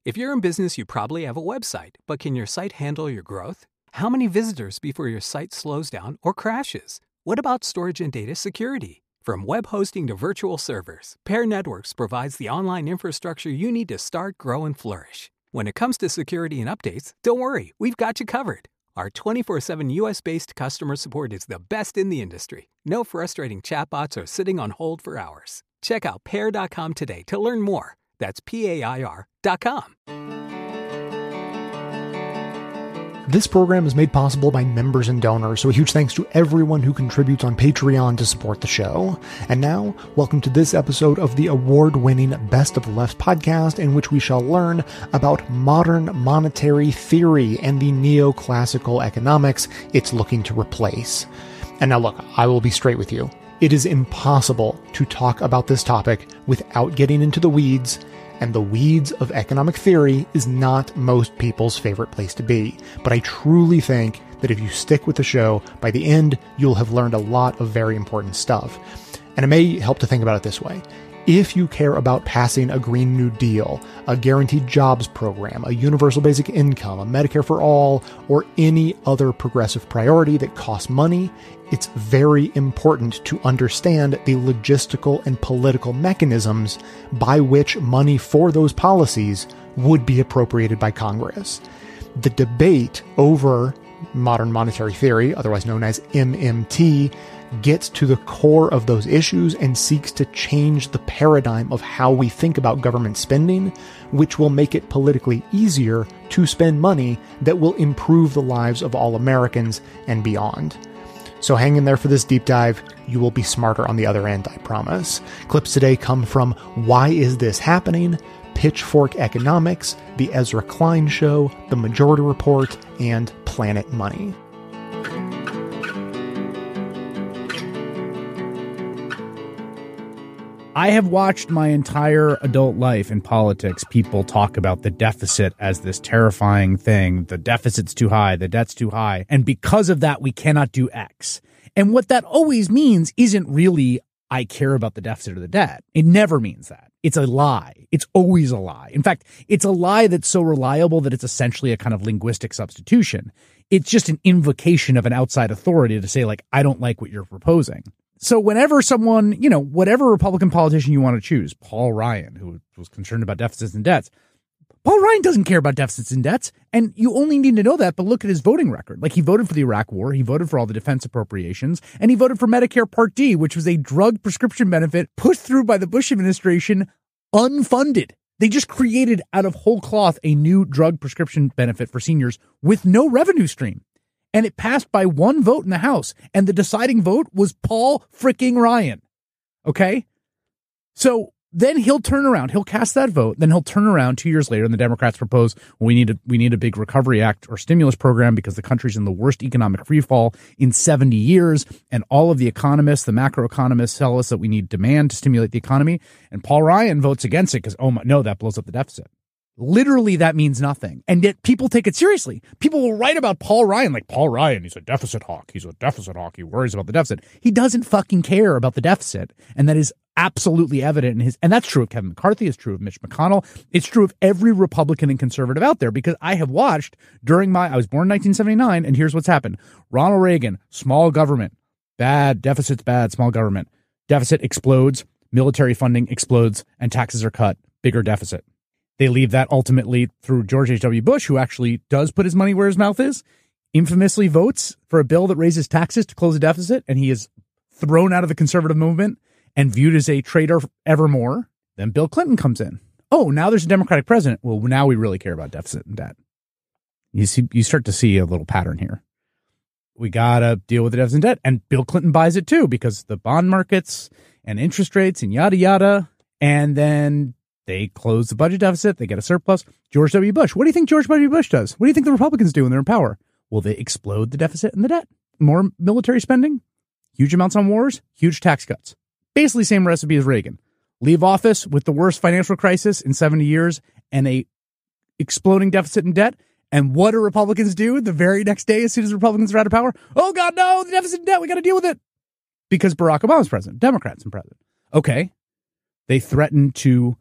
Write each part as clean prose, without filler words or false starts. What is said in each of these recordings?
If you're in business, you probably have a website, but can your site handle your growth? How many visitors before your site slows down or crashes? What about storage and data security? From web hosting to virtual servers, Pair Networks provides the online infrastructure you need to start, grow, and flourish. When it comes to security and updates, don't worry, we've got you covered. Our 24/7 US-based customer support is the best in the industry. No frustrating chatbots or sitting on hold for hours. Check out Pair.com today to learn more. That's PAIR.com. This program is made possible by members and donors, so a huge thanks to everyone who contributes on Patreon to support the show. And now, welcome to this episode of the award-winning Best of the Left podcast, in which we shall learn about modern monetary theory and the neoclassical economics it's looking to replace. And now look, I will be straight with you. It is impossible to talk about this topic without getting into the weeds, and the weeds of economic theory is not most people's favorite place to be. But I truly think that if you stick with the show, by the end, you'll have learned a lot of very important stuff. And it may help to think about it this way. If you care about passing a Green New Deal, a guaranteed jobs program, a universal basic income, a Medicare for all, or any other progressive priority that costs money, it's very important to understand the logistical and political mechanisms by which money for those policies would be appropriated by Congress. The debate over modern monetary theory, otherwise known as MMT, gets to the core of those issues and seeks to change the paradigm of how we think about government spending, which will make it politically easier to spend money that will improve the lives of all Americans and beyond. So hang in there for this deep dive. You will be smarter on the other end, I promise. Clips today come from Why Is This Happening?, Pitchfork Economics, The Ezra Klein Show, The Majority Report, and Planet Money. I have watched my entire adult life in politics people talk about the deficit as this terrifying thing. The deficit's too high, the debt's too high, and because of that, we cannot do X. And what that always means isn't really, I care about the deficit or the debt. It never means that. It's a lie. It's always a lie. In fact, it's a lie that's so reliable that it's essentially a kind of linguistic substitution. It's just an invocation of an outside authority to say, like, I don't like what you're proposing. So whenever someone, whatever Republican politician you want to choose, Paul Ryan, who was concerned about deficits and debts, Paul Ryan doesn't care about deficits and debts. And you only need to know that, but look at his voting record. Like, he voted for the Iraq War, he voted for all the defense appropriations, and he voted for Medicare Part D, which was a drug prescription benefit pushed through by the Bush administration, unfunded. They just created out of whole cloth a new drug prescription benefit for seniors with no revenue stream. And it passed by one vote in the House. And the deciding vote was Paul freaking Ryan. Okay? So then he'll turn around. He'll cast that vote. Then he'll turn around 2 years later, and the Democrats propose, well, we need a big recovery act or stimulus program because the country's in the worst economic freefall in 70 years. And all of the economists, the macroeconomists, tell us that we need demand to stimulate the economy. And Paul Ryan votes against it because, no, that blows up the deficit. Literally, that means nothing. And yet people take it seriously. People will write about Paul Ryan like, Paul Ryan, he's a deficit hawk. He's a deficit hawk. He worries about the deficit. He doesn't fucking care about the deficit. And that is absolutely evident in his, and that's true of Kevin McCarthy. It's true of Mitch McConnell. It's true of every Republican and conservative out there, because I have watched I was born in 1979, and here's what's happened. Ronald Reagan, small government, bad, deficit's bad, small government. Deficit explodes, military funding explodes, and taxes are cut, bigger deficit. They leave that ultimately through George H.W. Bush, who actually does put his money where his mouth is, infamously votes for a bill that raises taxes to close a deficit, and he is thrown out of the conservative movement and viewed as a traitor evermore. Then Bill Clinton comes in. Oh, now there's a Democratic president. Well, now we really care about deficit and debt. You start to see a little pattern here. We got to deal with the deficit and debt. And Bill Clinton buys it too, because the bond markets and interest rates and yada, yada. And then they close the budget deficit. They get a surplus. George W. Bush. What do you think George W. Bush does? What do you think the Republicans do when they're in power? Well, they explode the deficit and the debt. More military spending, huge amounts on wars, huge tax cuts. Basically same recipe as Reagan. Leave office with the worst financial crisis in 70 years and a exploding deficit and debt. And what do Republicans do the very next day as soon as Republicans are out of power? Oh, God, no, the deficit and debt. We got to deal with it. Because Barack Obama's president, Democrats and president. Okay. They threaten to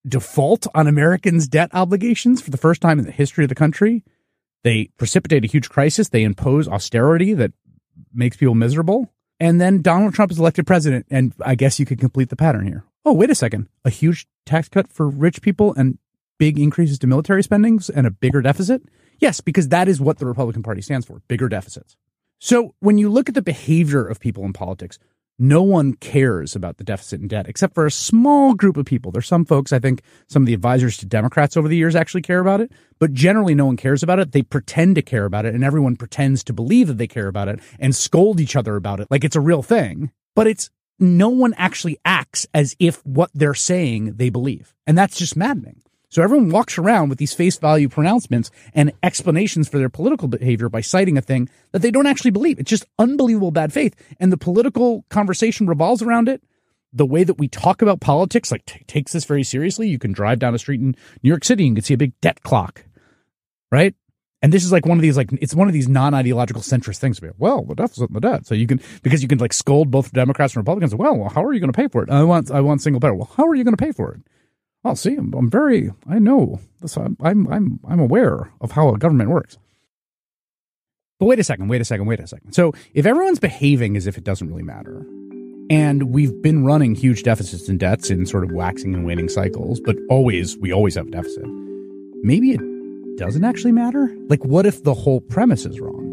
default on Americans' debt obligations for the first time in the history of the country. They precipitate a huge crisis. They impose austerity that makes people miserable. And then Donald Trump is elected president. And I guess you could complete the pattern here. Oh, wait a second. A huge tax cut for rich people and big increases to military spendings and a bigger deficit? Yes, because that is what the Republican Party stands for, bigger deficits. So when you look at the behavior of people in politics, no one cares about the deficit and debt except for a small group of people. There's some folks, I think some of the advisors to Democrats over the years actually care about it, but generally no one cares about it. They pretend to care about it, and everyone pretends to believe that they care about it and scold each other about it like it's a real thing. But no one actually acts as if what they're saying they believe. And that's just maddening. So everyone walks around with these face value pronouncements and explanations for their political behavior by citing a thing that they don't actually believe. It's just unbelievable bad faith. And the political conversation revolves around it. The way that we talk about politics, takes this very seriously. You can drive down a street in New York City and you can see a big debt clock, right? And this is like one of these, it's one of these non-ideological centrist things. Well, the deficit and the debt. So you can scold both Democrats and Republicans. Well, how are you going to pay for it? I want single payer. Well, how are you going to pay for it? Well, see, I know this. I'm aware of how a government works. But wait a second. So if everyone's behaving as if it doesn't really matter, and we've been running huge deficits and debts in sort of waxing and waning cycles, but we always have a deficit, maybe it doesn't actually matter? Like, what if the whole premise is wrong?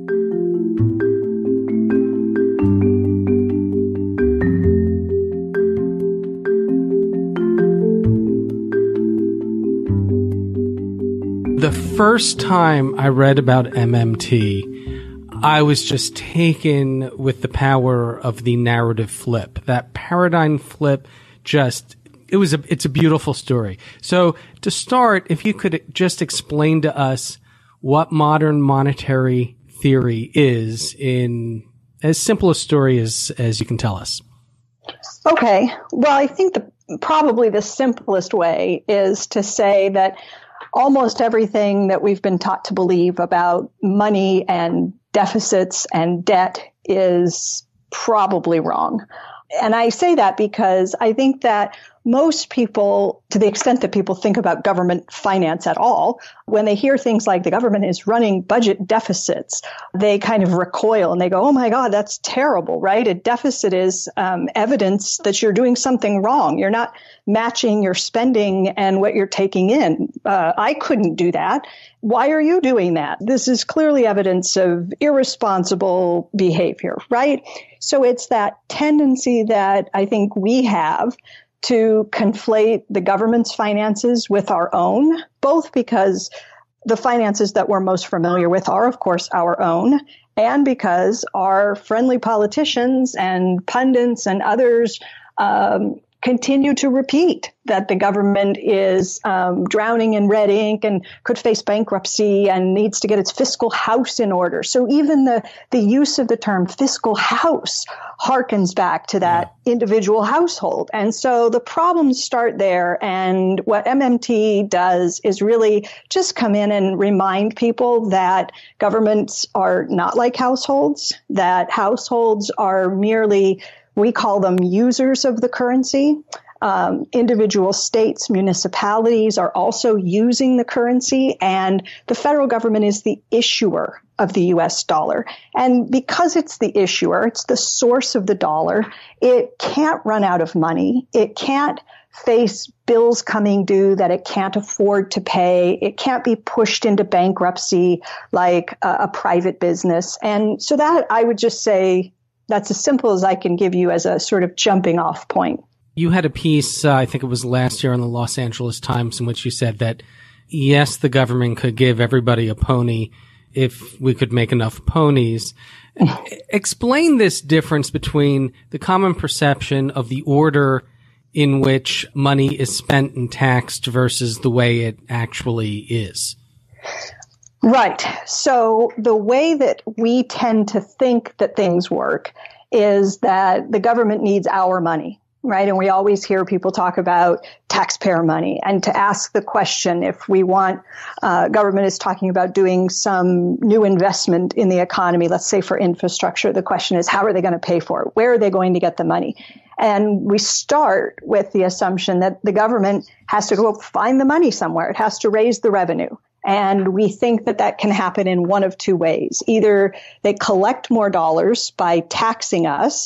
The first time I read about MMT, I was just taken with the power of the narrative flip. That paradigm flip it's a beautiful story. So to start, if you could just explain to us what modern monetary theory is in as simple a story as you can tell us. Okay. Well, I think probably the simplest way is to say that almost everything that we've been taught to believe about money and deficits and debt is probably wrong. And I say that because I think that most people, to the extent that people think about government finance at all, when they hear things like the government is running budget deficits, they kind of recoil and they go, oh my God, that's terrible, right? A deficit is evidence that you're doing something wrong. You're not matching your spending and what you're taking in. I couldn't do that. Why are you doing that? This is clearly evidence of irresponsible behavior, right? So it's that tendency that I think we have to conflate the government's finances with our own, both because the finances that we're most familiar with are, of course, our own, and because our friendly politicians and pundits and others continue to repeat that the government is drowning in red ink and could face bankruptcy and needs to get its fiscal house in order. So even the use of the term fiscal house harkens back to that individual household. And so the problems start there. And what MMT does is really just come in and remind people that governments are not like households, that households are merely, we call them users of the currency. Individual states, municipalities are also using the currency, and the federal government is the issuer of the U.S. dollar. And because it's the issuer, it's the source of the dollar, it can't run out of money. It can't face bills coming due that it can't afford to pay. It can't be pushed into bankruptcy like a private business. And so that, I would just say, that's as simple as I can give you as a sort of jumping off point. You had a piece, I think it was last year in the Los Angeles Times, in which you said that, yes, the government could give everybody a pony if we could make enough ponies. Explain this difference between the common perception of the order in which money is spent and taxed versus the way it actually is. Right. So the way that we tend to think that things work is that the government needs our money, right? And we always hear people talk about taxpayer money. And to ask the question, if we want, government is talking about doing some new investment in the economy, let's say for infrastructure, the question is, how are they going to pay for it? Where are they going to get the money? And we start with the assumption that the government has to go find the money somewhere. It has to raise the revenue. And we think that that can happen in one of two ways. Either they collect more dollars by taxing us,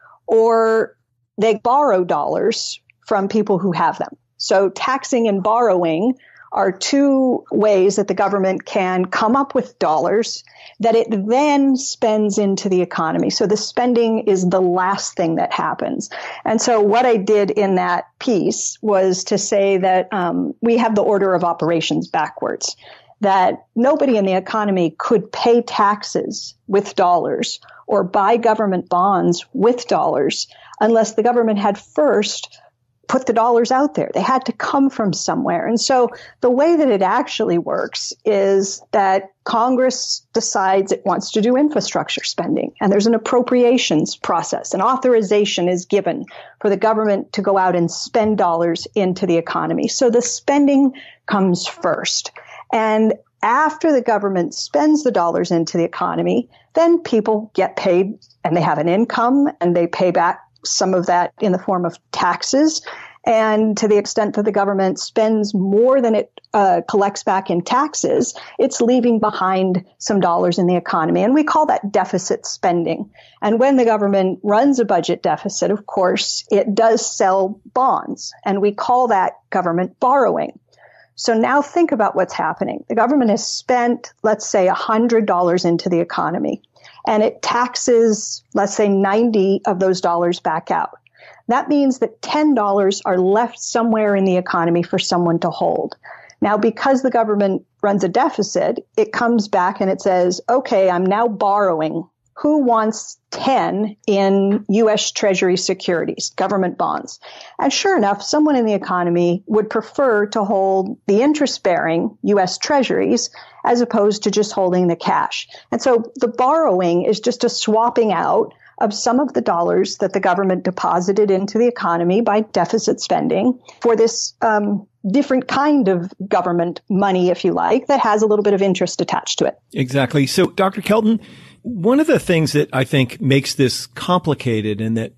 or they borrow dollars from people who have them. So taxing and borrowing are two ways that the government can come up with dollars that it then spends into the economy. So the spending is the last thing that happens. And so what I did in that piece was to say that we have the order of operations backwards, that nobody in the economy could pay taxes with dollars or buy government bonds with dollars unless the government had first put the dollars out there. They had to come from somewhere. And so the way that it actually works is that Congress decides it wants to do infrastructure spending, and there's an appropriations process. An authorization is given for the government to go out and spend dollars into the economy. So the spending comes first. And after the government spends the dollars into the economy, then people get paid and they have an income and they pay back some of that in the form of taxes. And to the extent that the government spends more than it collects back in taxes, it's leaving behind some dollars in the economy. And we call that deficit spending. And when the government runs a budget deficit, of course, it does sell bonds. And we call that government borrowing. So now think about what's happening. The government has spent, let's say, $100 into the economy, and it taxes, let's say, 90 of those dollars back out. That means that $10 are left somewhere in the economy for someone to hold. Now, because the government runs a deficit, it comes back and it says, okay, I'm now borrowing. Who wants 10 in U.S. Treasury securities, government bonds? And sure enough, someone in the economy would prefer to hold the interest-bearing U.S. Treasuries as opposed to just holding the cash. And so the borrowing is just a swapping out of some of the dollars that the government deposited into the economy by deficit spending for this different kind of government money, if you like, that has a little bit of interest attached to it. Exactly. So, Dr. Kelton, one of the things that I think makes this complicated and that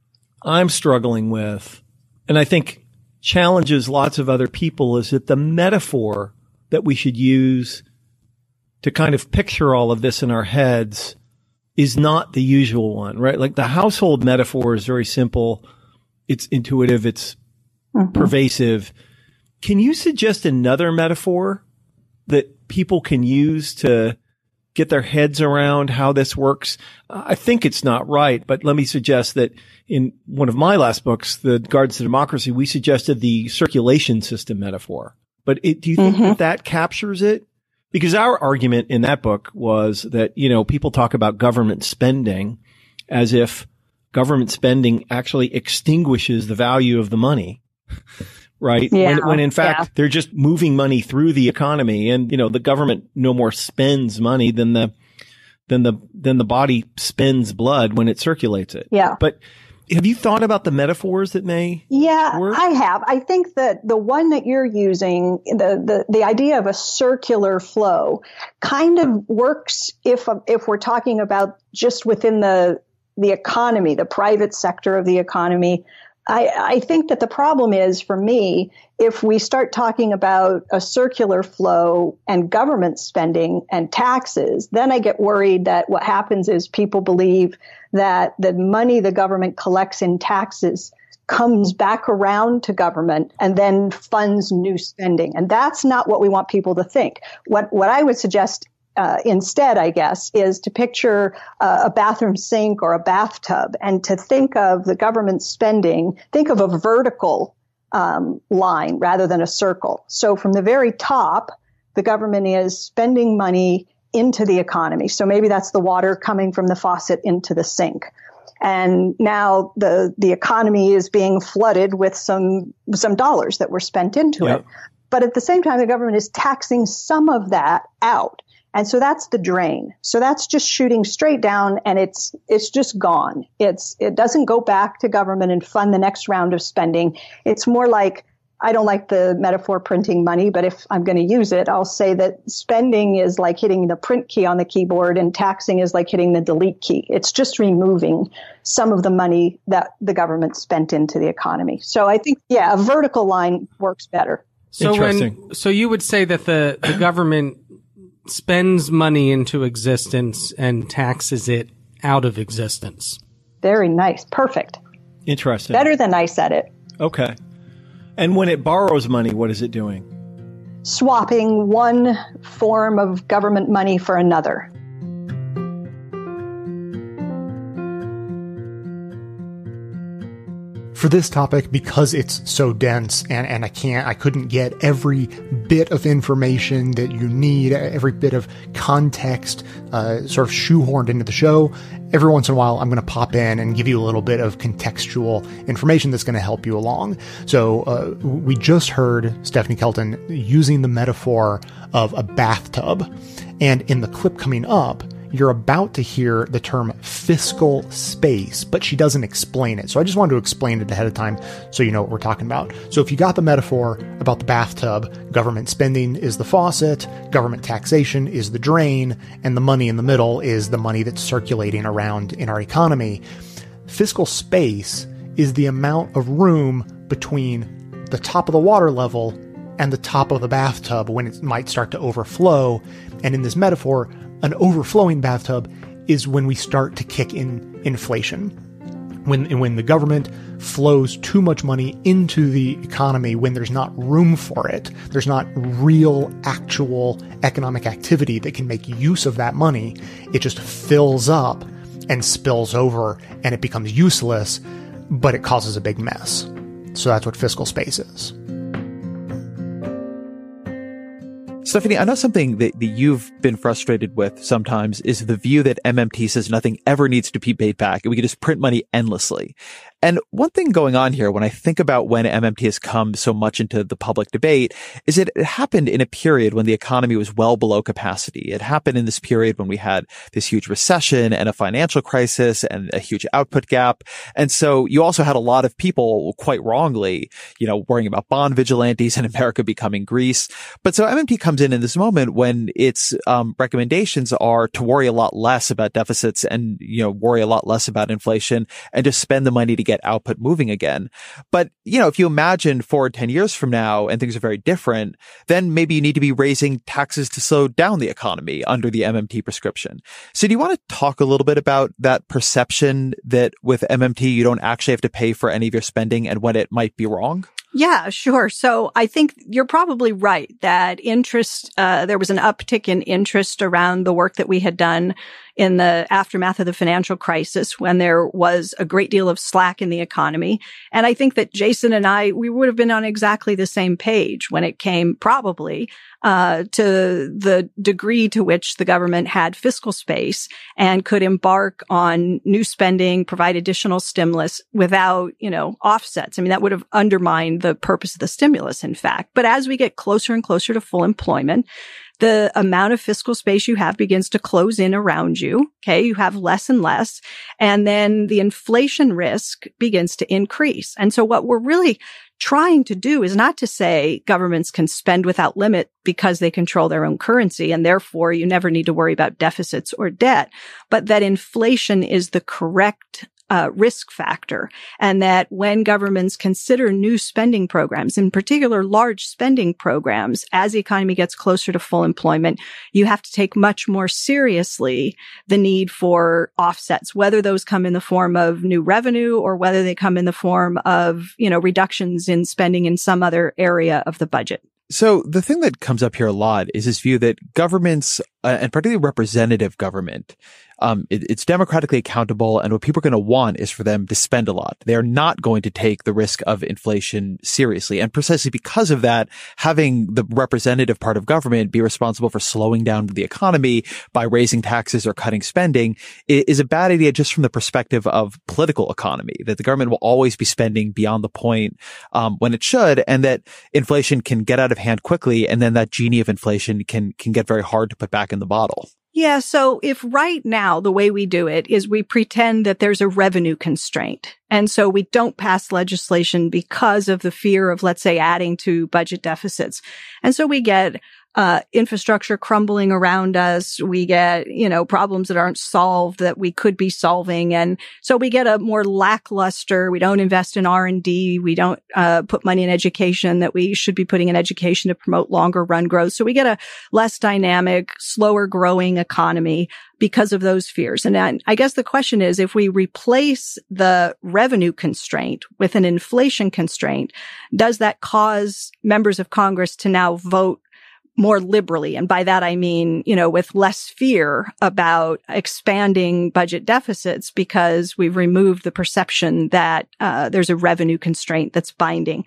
I'm struggling with, and I think challenges lots of other people, is that the metaphor that we should use to kind of picture all of this in our heads is not the usual one, right? Like the household metaphor is very simple. It's intuitive. It's pervasive. Can you suggest another metaphor that people can use to get their heads around how this works? I think it's not right, but let me suggest that in one of my last books, The Guardians of Democracy, we suggested the circulation system metaphor. But do you think that captures it? Because our argument in that book was that, you know, people talk about government spending as if government spending actually extinguishes the value of the money, right? Yeah, when in fact, they're just moving money through the economy, and, you know, the government no more spends money than the body spends blood when it circulates it. Yeah. But have you thought about the metaphors that may work? I have. I think that the one that you're using, the idea of a circular flow, kind of works if we're talking about just within the economy, the private sector of the economy. I think that the problem is, for me, if we start talking about a circular flow and government spending and taxes, then I get worried that what happens is people believe that the money the government collects in taxes comes back around to government and then funds new spending. And that's not what we want people to think. What I would suggest instead, I guess, is to picture a bathroom sink or a bathtub, and to think of the government spending, think of a vertical line rather than a circle. So from the very top, the government is spending money into the economy. So maybe that's the water coming from the faucet into the sink. And now the economy is being flooded with some dollars that were spent into it. But at the same time, the government is taxing some of that out. And so that's the drain. So that's just shooting straight down, and it's just gone. It doesn't go back to government and fund the next round of spending. It's more like I don't like the metaphor printing money, but if I'm going to use it, I'll say that spending is like hitting the print key on the keyboard and taxing is like hitting the delete key. It's just removing some of the money that the government spent into the economy. So I think, a vertical line works better. So you would say that the government spends money into existence and taxes it out of existence. Very nice. Perfect. Interesting. Better than I said it. Okay. And when it borrows money, what is it doing? Swapping one form of government money for another. For this topic, because it's so dense and I couldn't get every bit of information that you need, every bit of context, sort of shoehorned into the show, every once in a while I'm going to pop in and give you a little bit of contextual information that's going to help you along. So, we just heard Stephanie Kelton using the metaphor of a bathtub. And in the clip coming up, you're about to hear the term fiscal space, but she doesn't explain it. So I just wanted to explain it ahead of time so you know what we're talking about. So if you got the metaphor about the bathtub, government spending is the faucet, government taxation is the drain, and the money in the middle is the money that's circulating around in our economy. Fiscal space is the amount of room between the top of the water level and the top of the bathtub when it might start to overflow. And in this metaphor, an overflowing bathtub is when we start to kick in inflation. When the government flows too much money into the economy, when there's not room for it, there's not real, actual economic activity that can make use of that money, it just fills up and spills over and it becomes useless, but it causes a big mess. So that's what fiscal space is. Stephanie, I know something that you've been frustrated with sometimes is the view that MMT says nothing ever needs to be paid back and we can just print money endlessly. And one thing going on here, when I think about when MMT has come so much into the public debate, is that it happened in a period when the economy was well below capacity. It happened in this period when we had this huge recession and a financial crisis and a huge output gap. And so you also had a lot of people, quite wrongly, worrying about bond vigilantes and America becoming Greece. But so MMT comes in this moment when its recommendations are to worry a lot less about deficits and, worry a lot less about inflation and just spend the money to get output moving again. But, if you imagine 4 or 10 years from now and things are very different, then maybe you need to be raising taxes to slow down the economy under the MMT prescription. So do you want to talk a little bit about that perception that with MMT, you don't actually have to pay for any of your spending and when it might be wrong? Yeah, sure. So I think you're probably right that there was an uptick in interest around the work that we had done in the aftermath of the financial crisis when there was a great deal of slack in the economy. And I think that Jason and we would have been on exactly the same page when it came probably to the degree to which the government had fiscal space and could embark on new spending, provide additional stimulus without, offsets. I mean, that would have undermined the purpose of the stimulus, in fact. But as we get closer and closer to full employment, the amount of fiscal space you have begins to close in around you. Okay. You have less and less. And then the inflation risk begins to increase. And so what we're really trying to do is not to say governments can spend without limit because they control their own currency and therefore you never need to worry about deficits or debt, but that inflation is the correct risk factor, and that when governments consider new spending programs, in particular large spending programs, as the economy gets closer to full employment, you have to take much more seriously the need for offsets, whether those come in the form of new revenue or whether they come in the form of, reductions in spending in some other area of the budget. So the thing that comes up here a lot is this view that governments, and particularly representative government, it's democratically accountable, and what people are going to want is for them to spend a lot. They are not going to take the risk of inflation seriously. And precisely because of that, having the representative part of government be responsible for slowing down the economy by raising taxes or cutting spending is a bad idea just from the perspective of political economy, that the government will always be spending beyond the point when it should, and that inflation can get out of hand quickly, and then that genie of inflation can get very hard to put back in the bottle. Yeah. So if right now the way we do it is we pretend that there's a revenue constraint. And so we don't pass legislation because of the fear of, let's say, adding to budget deficits. And so we get infrastructure crumbling around us. We get, problems that aren't solved that we could be solving. And so we get a more lackluster, we don't invest in R&D. We don't put money in education that we should be putting in education to promote longer run growth. So we get a less dynamic, slower growing economy because of those fears. And I guess the question is, if we replace the revenue constraint with an inflation constraint, does that cause members of Congress to now vote more liberally? And by that, I mean, with less fear about expanding budget deficits because we've removed the perception that there's a revenue constraint that's binding.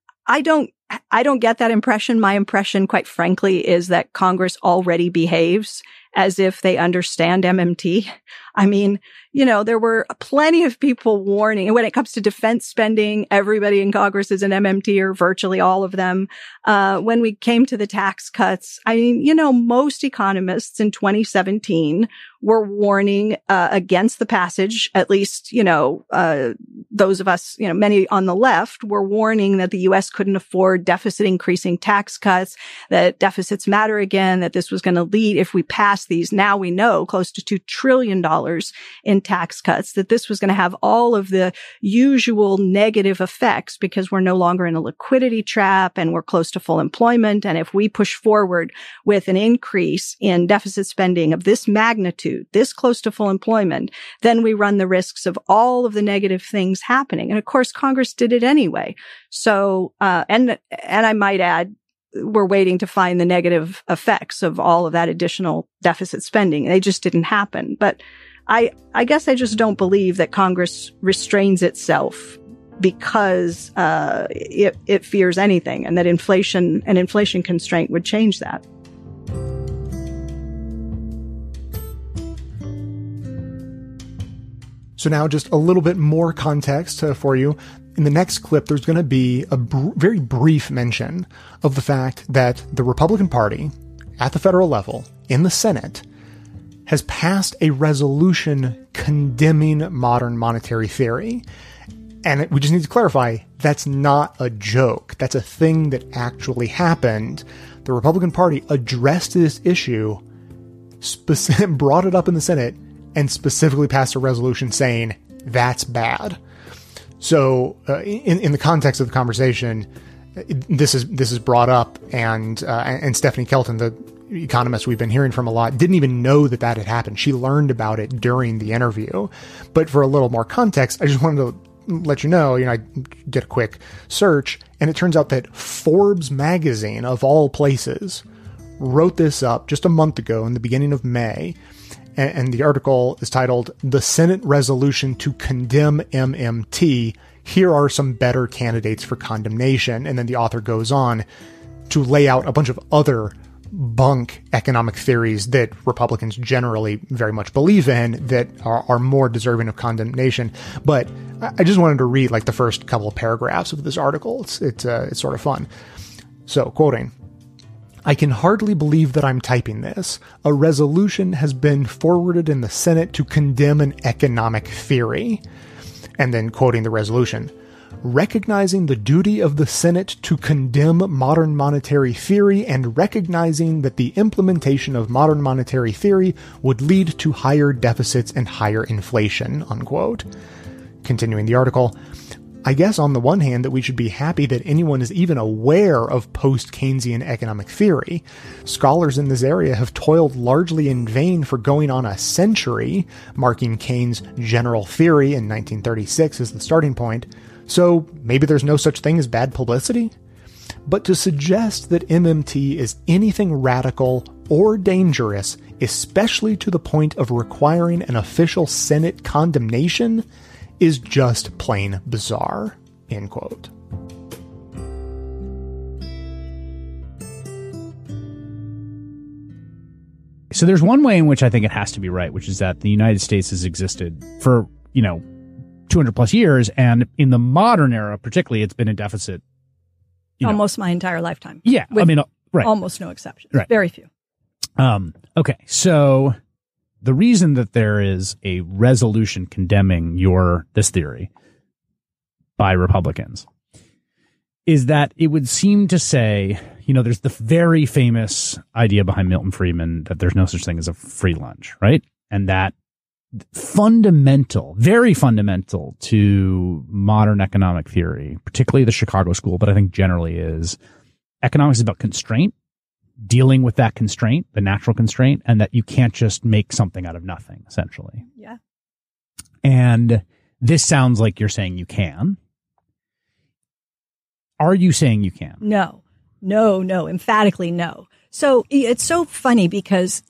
I don't get that impression. My impression, quite frankly, is that Congress already behaves as if they understand MMT. I mean, there were plenty of people warning. And when it comes to defense spending, everybody in Congress is an MMT, or virtually all of them. When we came to the tax cuts, I mean, most economists in 2017 were warning against the passage. At least, those of us, many on the left were warning that the U.S. couldn't afford deficit increasing tax cuts, that deficits matter again, that this was going to lead, if we pass these, now we know, close to $2 trillion in tax cuts, that this was going to have all of the usual negative effects because we're no longer in a liquidity trap and we're close to full employment. And if we push forward with an increase in deficit spending of this magnitude, this close to full employment, then we run the risks of all of the negative things happening. And of course, Congress did it anyway. So, and I might add, we're waiting to find the negative effects of all of that additional deficit spending. They just didn't happen. But I guess I just don't believe that Congress restrains itself because it fears anything, and that an inflation constraint would change that. So now just a little bit more context for you. In the next clip, there's going to be a very brief mention of the fact that the Republican Party at the federal level in the Senate has passed a resolution condemning modern monetary theory. And we just need to clarify, that's not a joke. That's a thing that actually happened. The Republican Party addressed this issue, brought it up in the Senate, and specifically passed a resolution saying that's bad. So in the context of the conversation, this is brought up, and Stephanie Kelton, the economist we've been hearing from a lot, didn't even know that had happened. She learned about it during the interview. But for a little more context, I just wanted to let you know, I did a quick search, and it turns out that Forbes magazine, of all places, wrote this up just a month ago in the beginning of May. And the article is titled, "The Senate Resolution to Condemn MMT. Here are some better candidates for condemnation." And then the author goes on to lay out a bunch of other bunk economic theories that Republicans generally very much believe in that are more deserving of condemnation. But I just wanted to read the first couple of paragraphs of this article. It's sort of fun. So, quoting, "I can hardly believe that I'm typing this. A resolution has been forwarded in the Senate to condemn an economic theory." And then quoting the resolution, "Recognizing the duty of the Senate to condemn modern monetary theory and recognizing that the implementation of modern monetary theory would lead to higher deficits and higher inflation," unquote. Continuing the article, "I guess on the one hand that we should be happy that anyone is even aware of post-Keynesian economic theory. Scholars in this area have toiled largely in vain for going on a century, marking Keynes' general theory in 1936 as the starting point. So maybe there's no such thing as bad publicity? But to suggest that MMT is anything radical or dangerous, especially to the point of requiring an official Senate condemnation, is just plain bizarre," end quote. So there's one way in which I think it has to be right, which is that the United States has existed for, 200 plus years. And in the modern era, particularly, it's been in deficit. Almost my entire lifetime. Yeah. Right. Almost no exceptions. Right. Very few. Okay, so the reason that there is a resolution condemning this theory by Republicans is that it would seem to say, there's the very famous idea behind Milton Friedman that there's no such thing as a free lunch, right? And that very fundamental to modern economic theory, particularly the Chicago School, but I think generally is economics is about constraint, dealing with that constraint, the natural constraint, and that you can't just make something out of nothing, essentially. Yeah. And this sounds like you're saying you can. Are you saying you can? No, emphatically no. So it's so funny because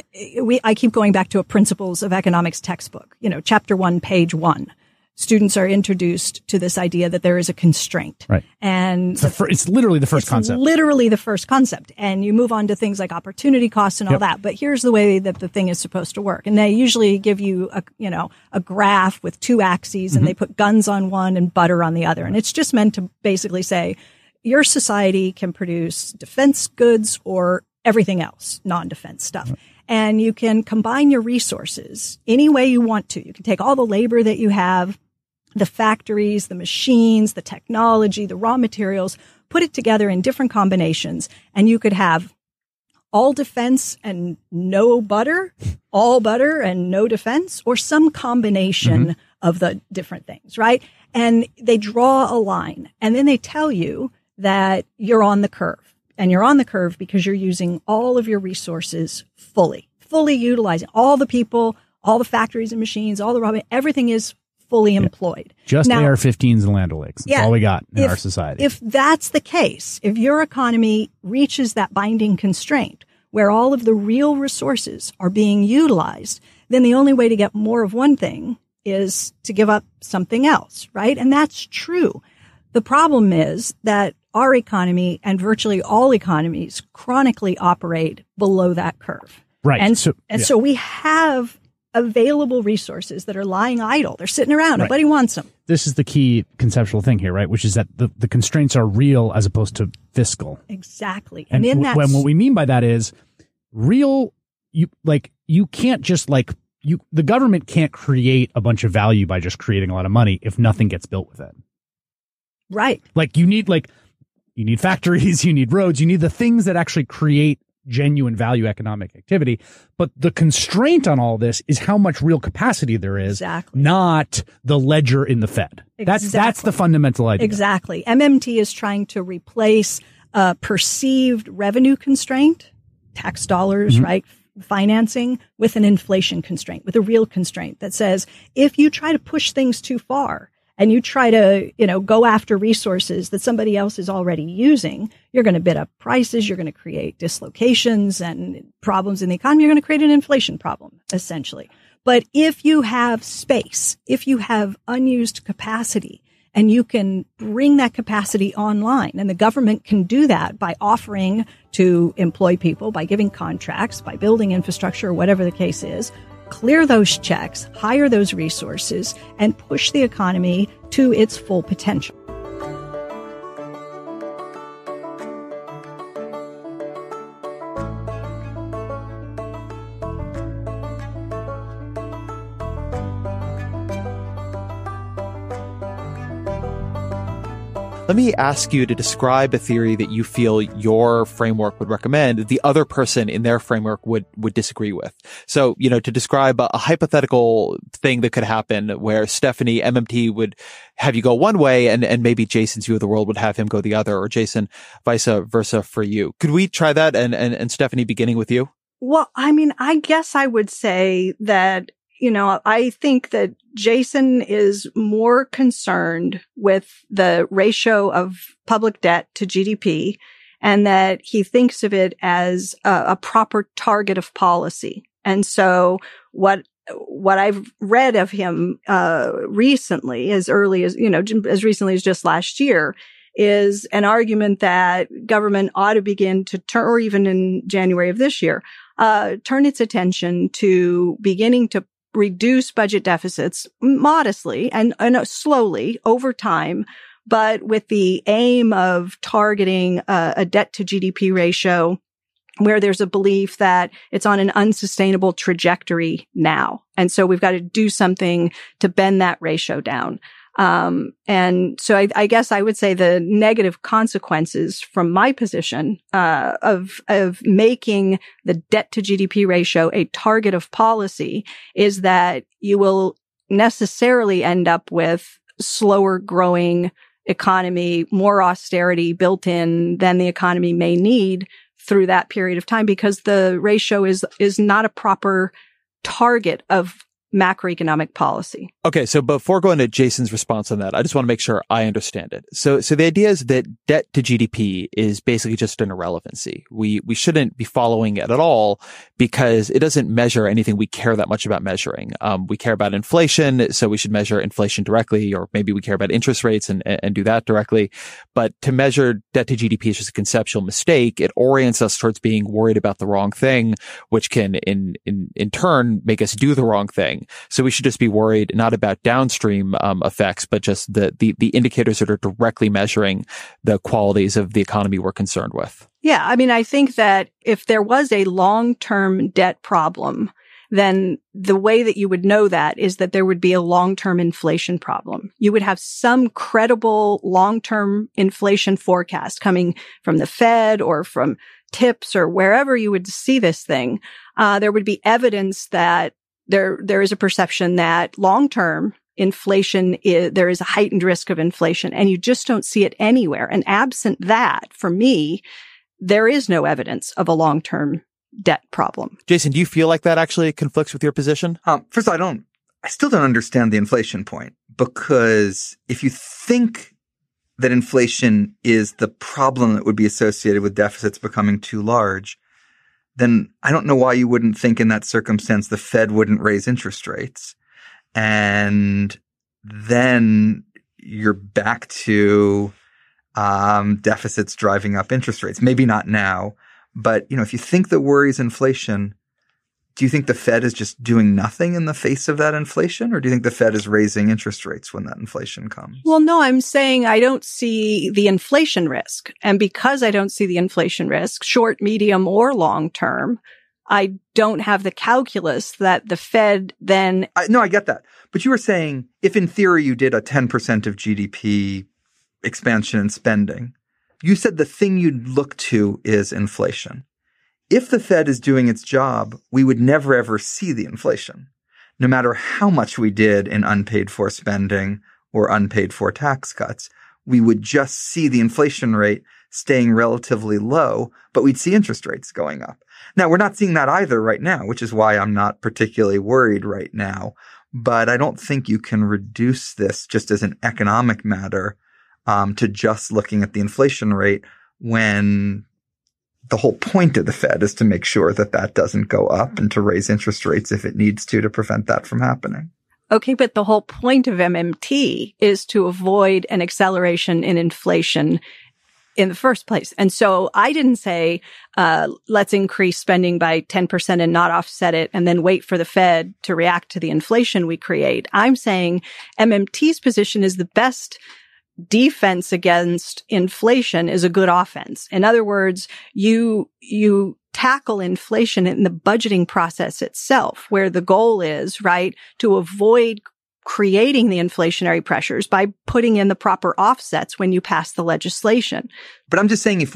I keep going back to a Principles of Economics textbook, chapter 1, page 1. Students are introduced to this idea that there is a constraint. Right. And it's literally the first concept. Literally the first concept. And you move on to things like opportunity costs and all that. But here's the way that the thing is supposed to work. And they usually give you a graph with two axes and they put guns on one and butter on the other. And it's just meant to basically say your society can produce defense goods or everything else, non-defense stuff. And you can combine your resources any way you want to. You can take all the labor that you have, the factories, the machines, the technology, the raw materials, put it together in different combinations, and you could have all defense and no butter, all butter and no defense, or some combination of the different things, right? And they draw a line, and then they tell you that you're on the curve. And you're on the curve because you're using all of your resources fully utilizing all the people, all the factories and machines, all the raw, everything is fully employed. Just now, AR-15s and Land O'Lakes. That's all we got in our society. If that's the case, if your economy reaches that binding constraint where all of the real resources are being utilized, then the only way to get more of one thing is to give up something else, right? And that's true. The problem is that our economy and virtually all economies chronically operate below that curve. Right. And so we have available resources that are lying idle. They're sitting around. Right. Nobody wants them. This is the key conceptual thing here, right? Which is that the constraints are real as opposed to fiscal. Exactly. And in that, what we mean by that is real. You can't just the government can't create a bunch of value by just creating a lot of money if nothing gets built with it. Right. You need factories, you need roads, you need the things that actually create genuine value economic activity. But the constraint on all this is how much real capacity there is, not the ledger in the Fed. That's the fundamental idea. Exactly. MMT is trying to replace a perceived revenue constraint, tax dollars, right? Financing, with an inflation constraint, with a real constraint that says if you try to push things too far, and you try to, go after resources that somebody else is already using, you're going to bid up prices. You're going to create dislocations and problems in the economy. You're going to create an inflation problem, essentially. But if you have space, if you have unused capacity, and you can bring that capacity online, and the government can do that by offering to employ people, by giving contracts, by building infrastructure, or whatever the case is, clear those checks, hire those resources, and push the economy to its full potential. Let me ask you to describe a theory that you feel your framework would recommend the other person in their framework would disagree with. So, to describe a hypothetical thing that could happen where Stephanie, MMT would have you go one way and maybe Jason's view of the world would have him go the other, or Jason, vice versa for you. Could we try that? And Stephanie, beginning with you? Well, I guess I would say that, I think that Jason is more concerned with the ratio of public debt to GDP, and that he thinks of it as a proper target of policy. And so what I've read of him recently, as early as, as recently as just last year, is an argument that government ought to begin to turn, or even in January of this year, turn its attention to beginning to reduce budget deficits modestly and slowly over time, but with the aim of targeting a debt to GDP ratio where there's a belief that it's on an unsustainable trajectory now. And so we've got to do something to bend that ratio down. And so I guess I would say the negative consequences from my position, of making the debt to GDP ratio a target of policy is that you will necessarily end up with slower growing economy, more austerity built in than the economy may need through that period of time, because the ratio is not a proper target of macroeconomic policy. Okay, so before going to Jason's response on that, I just want to make sure I understand it. So the idea is that debt to GDP is basically just an irrelevancy. We shouldn't be following it at all because it doesn't measure anything we care that much about measuring. We care about inflation, so we should measure inflation directly, or maybe we care about interest rates and do that directly. But to measure debt to GDP is just a conceptual mistake. It orients us towards being worried about the wrong thing, which can in turn make us do the wrong thing. So we should just be worried not about downstream effects, but just the indicators that are directly measuring the qualities of the economy we're concerned with. Yeah, I mean, I think that if there was a long-term debt problem, then the way that you would know that is that there would be a long-term inflation problem. You would have some credible long-term inflation forecast coming from the Fed or from TIPS or wherever you would see this thing. There would be evidence that there is a perception that long-term inflation there is a heightened risk of inflation, and you just don't see it anywhere. And absent that, for me, there is no evidence of a long-term debt problem. Jason, do you feel like that actually conflicts with your position? First, I still don't understand the inflation point, because if you think that inflation is the problem that would be associated with deficits becoming too large, then I don't know why you wouldn't think in that circumstance the Fed wouldn't raise interest rates. And then you're back to deficits driving up interest rates. Maybe not now, but if you think the worry is inflation, do you think the Fed is just doing nothing in the face of that inflation? Or do you think the Fed is raising interest rates when that inflation comes? Well, no, I'm saying I don't see the inflation risk. And because I don't see the inflation risk, short, medium, or long term, I don't have the calculus that the Fed then... No, I get that. But you were saying if in theory you did a 10% of GDP expansion and spending, you said the thing you'd look to is inflation. If the Fed is doing its job, we would never ever see the inflation, no matter how much we did in unpaid for spending or unpaid for tax cuts. We would just see the inflation rate staying relatively low, but we'd see interest rates going up. Now, we're not seeing that either right now, which is why I'm not particularly worried right now. But I don't think you can reduce this just as an economic matter to just looking at the inflation rate, when the whole point of the Fed is to make sure that that doesn't go up and to raise interest rates if it needs to prevent that from happening. Okay, but the whole point of MMT is to avoid an acceleration in inflation in the first place. And so I didn't say, let's increase spending by 10% and not offset it and then wait for the Fed to react to the inflation we create. I'm saying MMT's position is the best defense against inflation is a good offense. In other words, you tackle inflation in the budgeting process itself, where the goal is, right, to avoid creating the inflationary pressures by putting in the proper offsets when you pass the legislation. But I'm just saying, if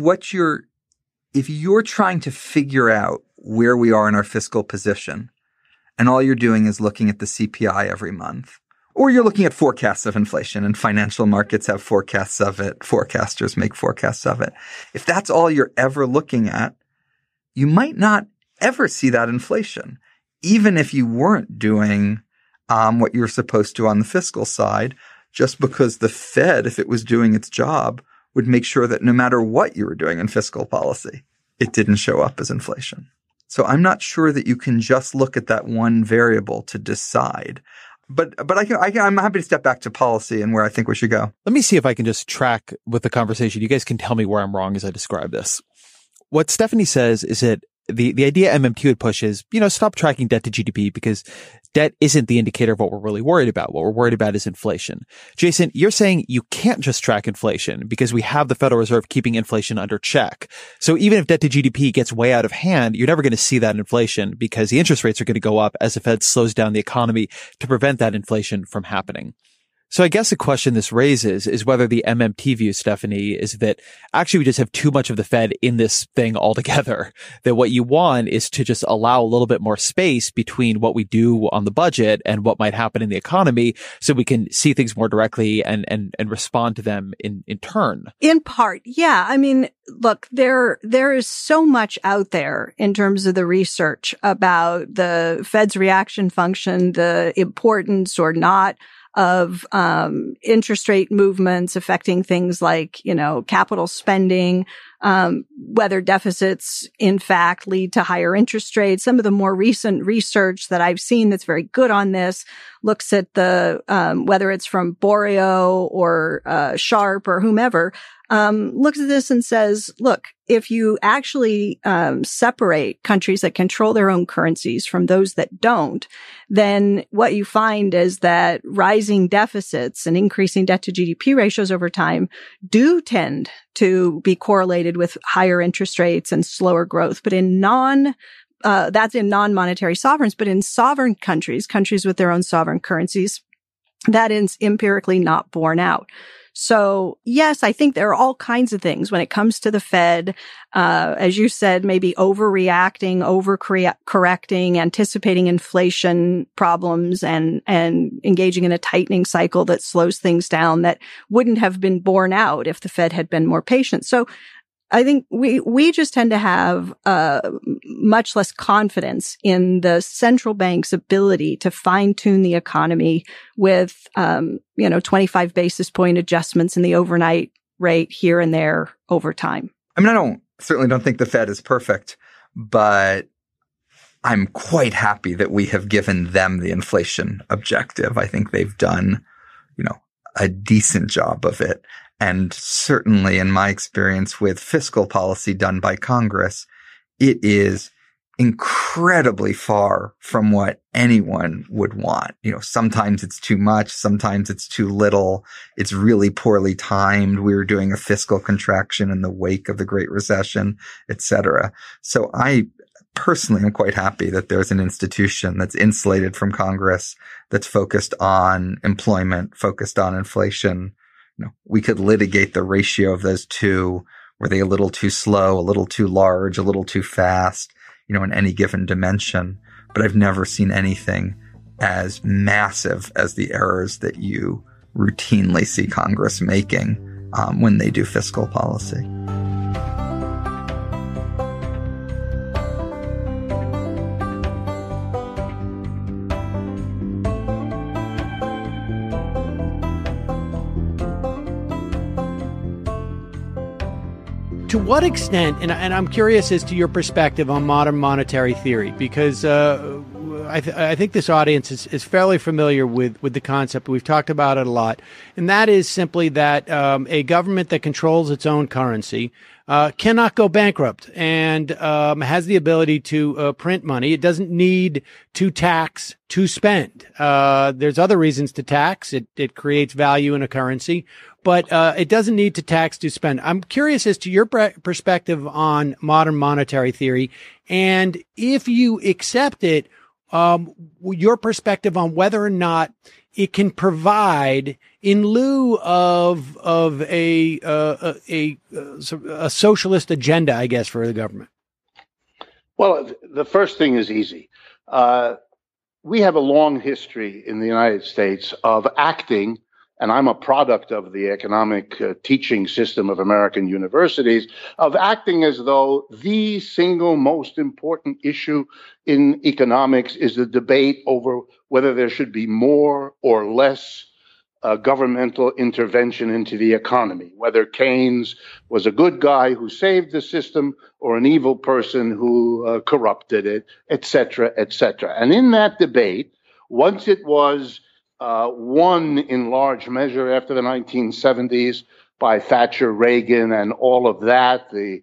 you're trying to figure out where we are in our fiscal position, and all you're doing is looking at the CPI every month, or you're looking at forecasts of inflation, and financial markets have forecasts of it, forecasters make forecasts of it. If that's all you're ever looking at, you might not ever see that inflation, even if you weren't doing what you're supposed to on the fiscal side, just because the Fed, if it was doing its job, would make sure that no matter what you were doing in fiscal policy, it didn't show up as inflation. So I'm not sure that you can just look at that one variable to decide. But I'm happy to step back to policy and where I think we should go. Let me see if I can just track with the conversation. You guys can tell me where I'm wrong as I describe this. What Stephanie says is that the idea MMT would push is, stop tracking debt to GDP because debt isn't the indicator of what we're really worried about. What we're worried about is inflation. Jason, you're saying you can't just track inflation because we have the Federal Reserve keeping inflation under check. So even if debt to GDP gets way out of hand, you're never going to see that inflation because the interest rates are going to go up as the Fed slows down the economy to prevent that inflation from happening. So I guess the question this raises is whether the MMT view, Stephanie, is that actually we just have too much of the Fed in this thing altogether. That what you want is to just allow a little bit more space between what we do on the budget and what might happen in the economy so we can see things more directly and respond to them in turn. In part, yeah. I mean, look, there is so much out there in terms of the research about the Fed's reaction function, the importance or not of interest rate movements affecting things like, capital spending, whether deficits in fact lead to higher interest rates. Some of the more recent research that I've seen that's very good on this looks at the whether it's from Borio or Sharp or whomever, looks at this and says, look, if you actually separate countries that control their own currencies from those that don't, then what you find is that rising deficits and increasing debt to GDP ratios over time do tend to be correlated with higher interest rates and slower growth. But in that's in non-monetary sovereigns, but in sovereign countries with their own sovereign currencies, that is empirically not borne out. So yes, I think there are all kinds of things when it comes to the Fed, as you said, maybe overreacting, overcorrecting, anticipating inflation problems and engaging in a tightening cycle that slows things down that wouldn't have been borne out if the Fed had been more patient. So I think we just tend to have much less confidence in the central bank's ability to fine tune the economy with 25 basis point adjustments in the overnight rate here and there over time. I mean, I certainly don't think the Fed is perfect, but I'm quite happy that we have given them the inflation objective. I think they've done, a decent job of it. And certainly in my experience with fiscal policy done by Congress, it is incredibly far from what anyone would want. Sometimes it's too much. Sometimes it's too little. It's really poorly timed. We were doing a fiscal contraction in the wake of the Great Recession, et cetera. So I personally am quite happy that there's an institution that's insulated from Congress, that's focused on employment, focused on inflation. We could litigate the ratio of those two. Were they a little too slow, a little too large, a little too fast, in any given dimension? But I've never seen anything as massive as the errors that you routinely see Congress making when they do fiscal policy. To what extent, and I'm curious as to your perspective on modern monetary theory, because I think this audience is fairly familiar with the concept. We've talked about it a lot, and that is simply that a government that controls its own currency cannot go bankrupt and has the ability to print money. It doesn't need to tax to spend. There's other reasons to tax. It creates value in a currency. But it doesn't need to tax to spend. I'm curious as to your perspective on modern monetary theory, and if you accept it, your perspective on whether or not it can provide, in lieu of a socialist agenda, I guess, for the government. Well, the first thing is easy. We have a long history in the United States of acting. And I'm a product of the economic teaching system of American universities, of acting as though the single most important issue in economics is the debate over whether there should be more or less governmental intervention into the economy, whether Keynes was a good guy who saved the system or an evil person who corrupted it, et cetera, et cetera. And in that debate, once it was won in large measure after the 1970s by Thatcher, Reagan, and all of that, the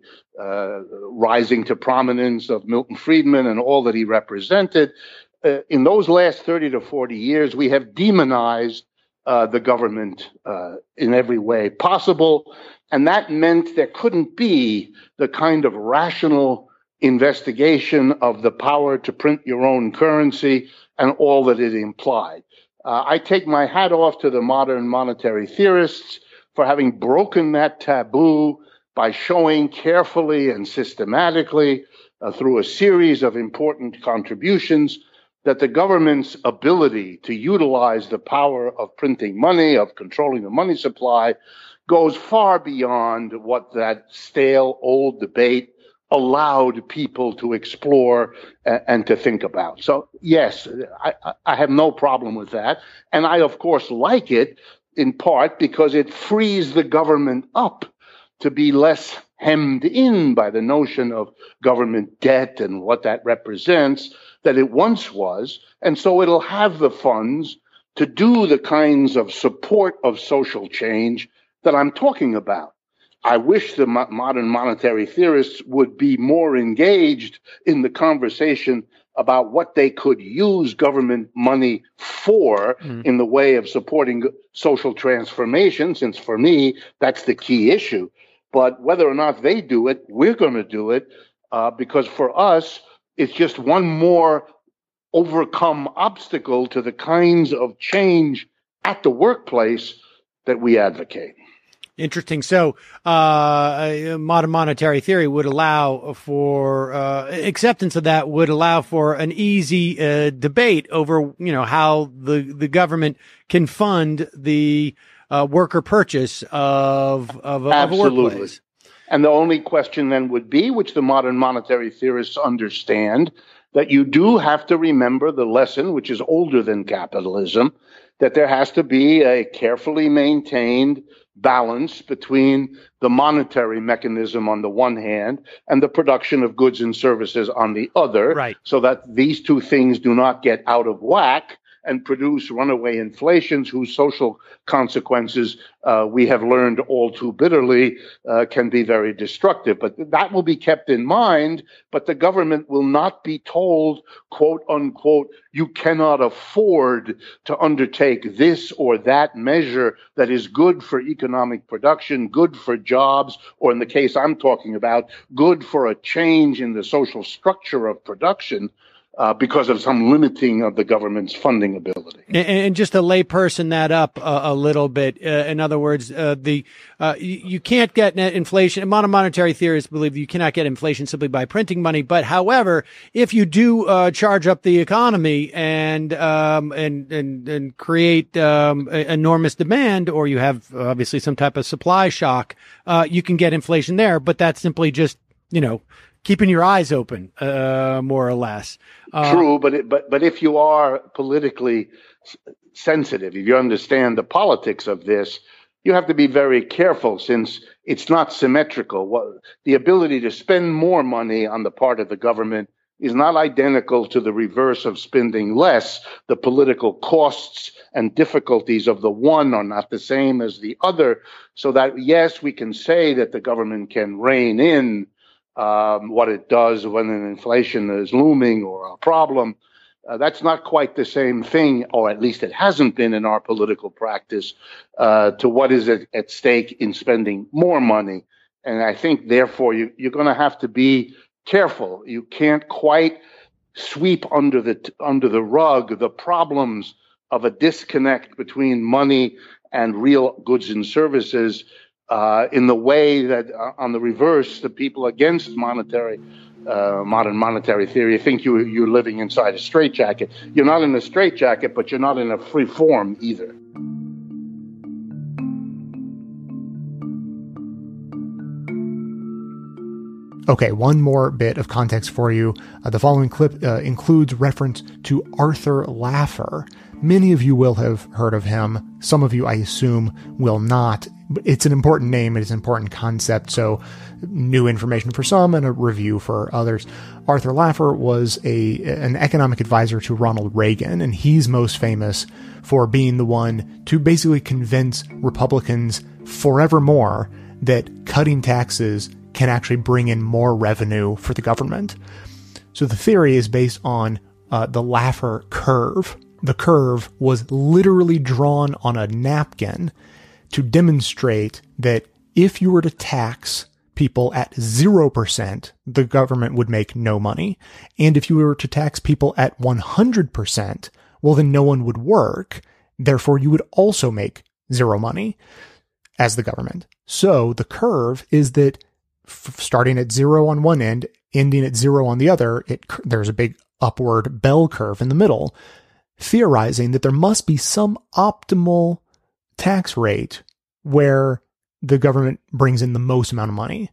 rising to prominence of Milton Friedman and all that he represented. In those last 30 to 40 years, we have demonized the government in every way possible. And that meant there couldn't be the kind of rational investigation of the power to print your own currency and all that it implied. I take my hat off to the modern monetary theorists for having broken that taboo by showing carefully and systematically through a series of important contributions that the government's ability to utilize the power of printing money, of controlling the money supply, goes far beyond what that stale old debate allowed people to explore and to think about. So, yes, I have no problem with that. And I, of course, like it in part because it frees the government up to be less hemmed in by the notion of government debt and what that represents that it once was. And so it'll have the funds to do the kinds of support of social change that I'm talking about. I wish the modern monetary theorists would be more engaged in the conversation about what they could use government money for in the way of supporting social transformation, since for me, that's the key issue. But whether or not they do it, we're going to do it because for us, it's just one more overcome obstacle to the kinds of change at the workplace that we advocate. Interesting. So, modern monetary theory would allow for acceptance of that would allow for an easy debate over, how the government can fund the worker purchase of a workplace. And the only question then would be, which the modern monetary theorists understand, that you do have to remember the lesson, which is older than capitalism, that there has to be a carefully maintained balance between the monetary mechanism on the one hand and the production of goods and services on the other, right, so that these two things do not get out of whack and produce runaway inflations whose social consequences we have learned all too bitterly can be very destructive. But that will be kept in mind, but the government will not be told, quote unquote, you cannot afford to undertake this or that measure that is good for economic production, good for jobs, or in the case I'm talking about, good for a change in the social structure of production. Because of some limiting of the government's funding ability. And just to layperson that up a little bit, in other words, you can't get net inflation. Modern monetary theorists believe you cannot get inflation simply by printing money. But however, if you do charge up the economy and create enormous demand, or you have obviously some type of supply shock, you can get inflation there. But that's simply just keeping your eyes open, more or less. True, but if you are politically sensitive, if you understand the politics of this, you have to be very careful since it's not symmetrical. The ability to spend more money on the part of the government is not identical to the reverse of spending less. The political costs and difficulties of the one are not the same as the other. So that, yes, we can say that the government can rein in what it does when an inflation is looming or a problem. That's not quite the same thing, or at least it hasn't been in our political practice, to what is at stake in spending more money. And I think, therefore, you're going to have to be careful. You can't quite sweep under the rug the problems of a disconnect between money and real goods and services in the way that, on the reverse, the people against modern monetary theory think you're living inside a straitjacket. You're not in a straitjacket, but you're not in a free form either. Okay, one more bit of context for you. The following clip includes reference to Arthur Laffer, Many of you will have heard of him. Some of you, I assume, will not. It's an important name. It is an important concept. So new information for some and a review for others. Arthur Laffer was an economic advisor to Ronald Reagan, and he's most famous for being the one to basically convince Republicans forevermore that cutting taxes can actually bring in more revenue for the government. So the theory is based on the Laffer curve. The curve was literally drawn on a napkin to demonstrate that if you were to tax people at 0%, the government would make no money. And if you were to tax people at 100%, well, then no one would work. Therefore, you would also make zero money as the government. So the curve is that starting at 0 on one end, ending at 0 on the other, there's a big upward bell curve in the middle, theorizing that there must be some optimal tax rate where the government brings in the most amount of money.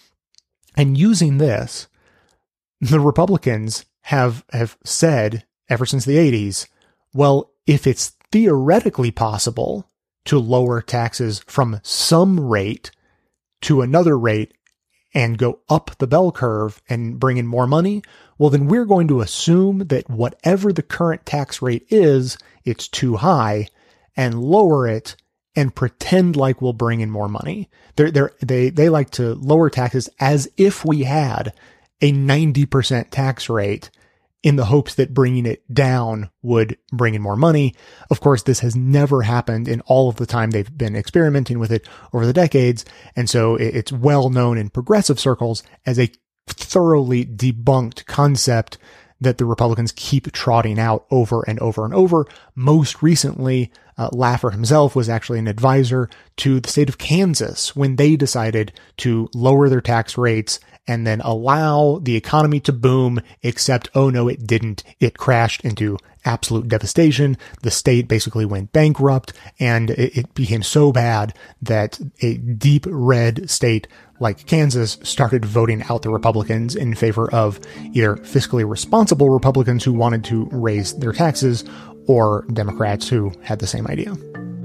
And using this, the Republicans have said ever since the 80s, well, if it's theoretically possible to lower taxes from some rate to another rate and go up the bell curve and bring in more money, well, then we're going to assume that whatever the current tax rate is, it's too high, and lower it and pretend like we'll bring in more money. They like to lower taxes as if we had a 90% tax rate in the hopes that bringing it down would bring in more money. Of course, this has never happened in all of the time they've been experimenting with it over the decades. And so it's well known in progressive circles as a thoroughly debunked concept that the Republicans keep trotting out over and over and over. Most recently, Laffer himself was actually an advisor to the state of Kansas when they decided to lower their tax rates and then allow the economy to boom, except, oh no, it didn't. It crashed into absolute devastation. The state basically went bankrupt, and it became so bad that a deep red state like Kansas started voting out the Republicans in favor of either fiscally responsible Republicans who wanted to raise their taxes or Democrats who had the same idea.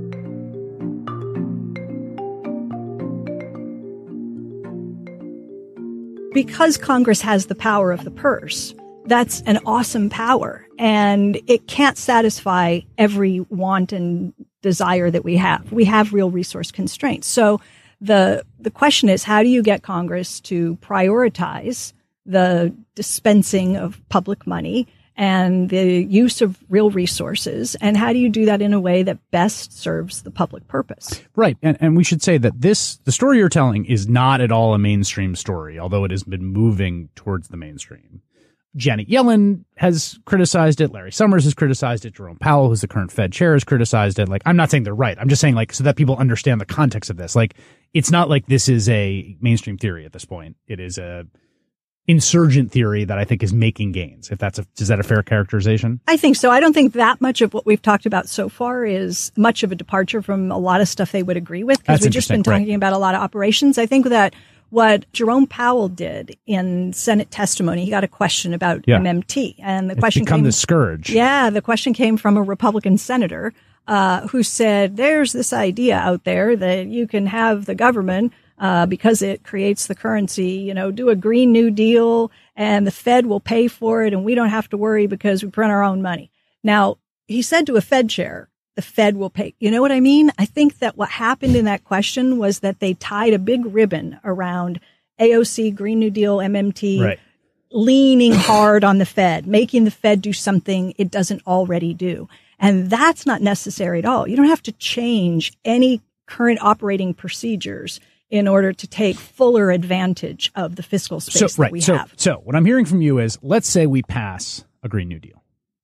Because Congress has the power of the purse, that's an awesome power, and it can't satisfy every want and desire that we have. We have real resource constraints. So the question is, how do you get Congress to prioritize the dispensing of public money and the use of real resources? And how do you do that in a way that best serves the public purpose? Right. And we should say that the story you're telling is not at all a mainstream story, although it has been moving towards the mainstream. Janet Yellen has criticized it. Larry Summers has criticized it. Jerome Powell, who's the current Fed chair, has criticized it. Like, I'm not saying they're right. I'm just saying, like, so that people understand the context of this. Like, it's not like this is a mainstream theory at this point. It is a insurgent theory that I think is making gains. Is that a fair characterization? I think so. I don't think that much of what we've talked about so far is much of a departure from a lot of stuff they would agree with, because we've just been talking about a lot of operations. I think that what Jerome Powell did in Senate testimony, he got a question about MMT, and the question become the scourge. Yeah, the question came from a Republican senator who said, "There's this idea out there that you can have the government because it creates the currency, do a Green New Deal, and the Fed will pay for it, and we don't have to worry because we print our own money." Now, he said to a Fed chair, the Fed will pay. You know what I mean? I think that what happened in that question was that they tied a big ribbon around AOC, Green New Deal, MMT, right, leaning hard on the Fed, making the Fed do something it doesn't already do. And that's not necessary at all. You don't have to change any current operating procedures in order to take fuller advantage of the fiscal space that we have. So what I'm hearing from you is, let's say we pass a Green New Deal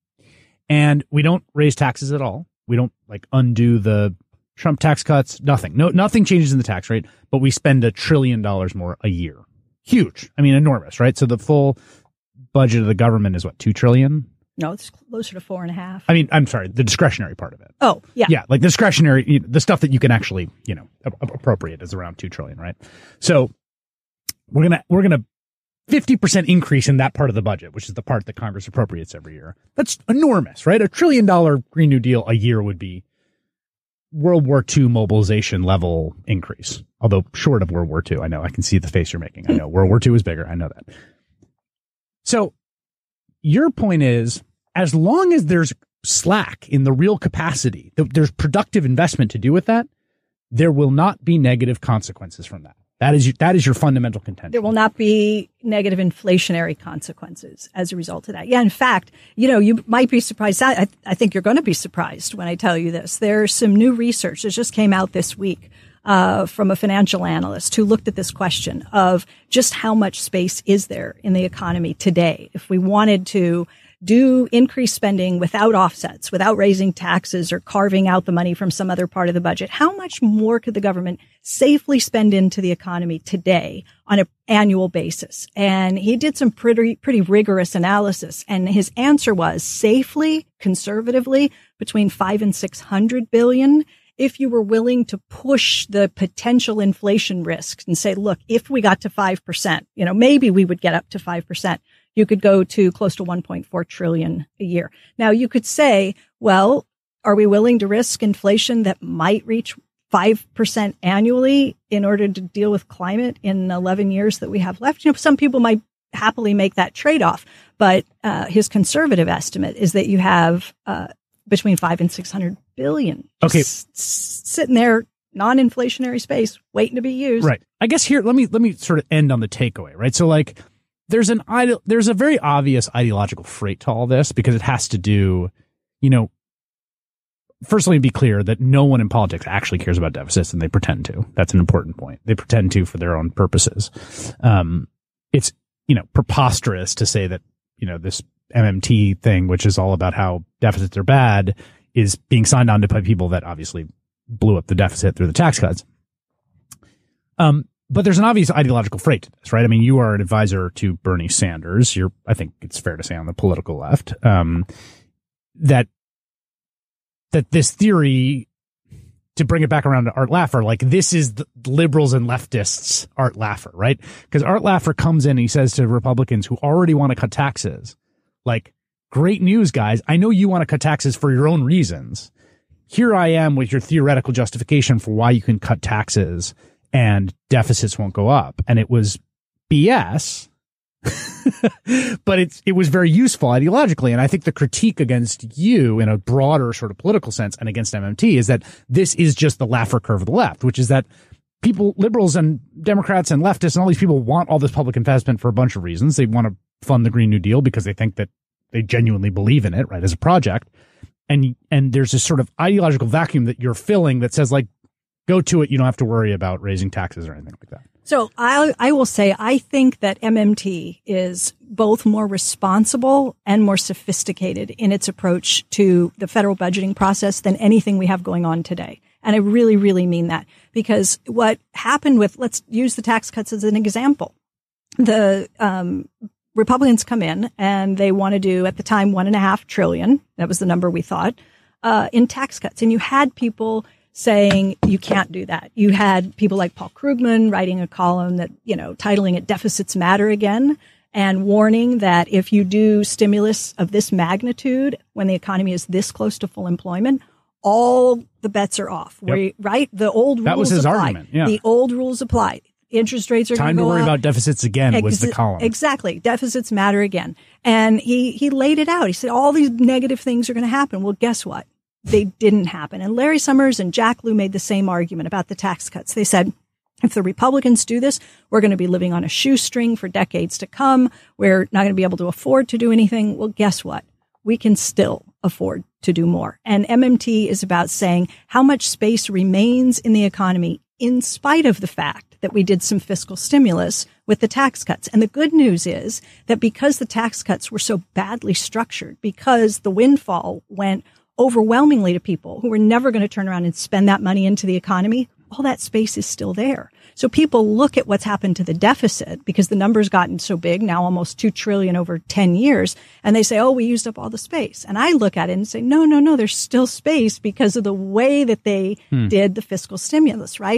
and we don't raise taxes at all. We don't undo the Trump tax cuts, nothing. Nothing changes in the tax rate, but we spend $1 trillion more a year. Huge. I mean, enormous, right? So the full budget of the government is what, $2 trillion? No, it's closer to 4.5. I mean, I'm sorry, the discretionary part of it. Oh, yeah. Yeah, like the discretionary, the stuff that you can actually, appropriate is around $2 trillion, right? So we're gonna 50% increase in that part of the budget, which is the part that Congress appropriates every year. That's enormous, right? $1 trillion Green New Deal a year would be World War II mobilization level increase. Although short of World War II, I know, I can see the face you're making. I know World War II is bigger. I know that. So your point is, as long as there's slack in the real capacity, there's productive investment to do with that, there will not be negative consequences from that. That is your fundamental contention. There will not be negative inflationary consequences as a result of that. Yeah, in fact, you might be surprised. I think you're going to be surprised when I tell you this. There's some new research that just came out this week from a financial analyst who looked at this question of just how much space is there in the economy today if we wanted to do increased spending without offsets, without raising taxes or carving out the money from some other part of the budget. How much more could the government safely spend into the economy today on an annual basis? And he did some pretty rigorous analysis. And his answer was safely, conservatively, between $500 and $600 billion. If you were willing to push the potential inflation risks and say, look, if we got to 5%, maybe we would get up to 5%. You could go to close to 1.4 trillion a year. Now you could say, well, are we willing to risk inflation that might reach 5% annually in order to deal with climate in 11 years that we have left? Some people might happily make that trade-off, but his conservative estimate is that you have between 500 and 600 billion sitting there, non-inflationary space waiting to be used. Right. I guess here, let me sort of end on the takeaway, right? So like, there's a very obvious ideological freight to all this because it has to do, first let me be clear that no one in politics actually cares about deficits and they pretend to. That's an important point. They pretend to for their own purposes. It's, preposterous to say that, this MMT thing, which is all about how deficits are bad, is being signed on to by people that obviously blew up the deficit through the tax cuts. But there's an obvious ideological freight to this, right? I mean, you are an advisor to Bernie Sanders. I think it's fair to say on the political left, that this theory, to bring it back around to Art Laffer, like this is the liberals and leftists Art Laffer, right? Because Art Laffer comes in and he says to Republicans who already want to cut taxes, like, great news, guys. I know you want to cut taxes for your own reasons. Here I am with your theoretical justification for why you can cut taxes and deficits won't go up. And it was BS, but it was very useful ideologically. And I think the critique against you in a broader sort of political sense and against MMT is that this is just the Laffer curve of the left, which is that people, liberals and Democrats and leftists and all these people want all this public investment for a bunch of reasons. They want to fund the Green New Deal because they think that they genuinely believe in it, right, as a project. And there's this sort of ideological vacuum that you're filling that says, like, go to it. You don't have to worry about raising taxes or anything like that. So I will say, I think that MMT is both more responsible and more sophisticated in its approach to the federal budgeting process than anything we have going on today. And I really, really mean that, because what happened with, let's use the tax cuts as an example. The Republicans come in and they want to do, at the time, $1.5 trillion. That was the number we thought, in tax cuts. And you had people saying you can't do that. You had people like Paul Krugman writing a column that, titling it Deficits Matter Again, and warning that if you do stimulus of this magnitude when the economy is this close to full employment, all the bets are off. Yep. Right? The old rules That was his apply. argument. Yeah. The old rules apply. Interest rates are going to go up. Time to worry about deficits again was the column. Exactly. Deficits matter again. And he laid it out. He said all these negative things are going to happen. Well, guess what? They didn't happen. And Larry Summers and Jack Lew made the same argument about the tax cuts. They said, if the Republicans do this, we're going to be living on a shoestring for decades to come. We're not going to be able to afford to do anything. Well, guess what? We can still afford to do more. And MMT is about saying how much space remains in the economy in spite of the fact that we did some fiscal stimulus with the tax cuts. And the good news is that because the tax cuts were so badly structured, because the windfall went overwhelmingly to people who were never going to turn around and spend that money into the economy, all that space is still there. So people look at what's happened to the deficit because the number's gotten so big, now almost $2 trillion over 10 years, and they say, oh, we used up all the space. And I look at it and say, no, there's still space because of the way that they did the fiscal stimulus, right?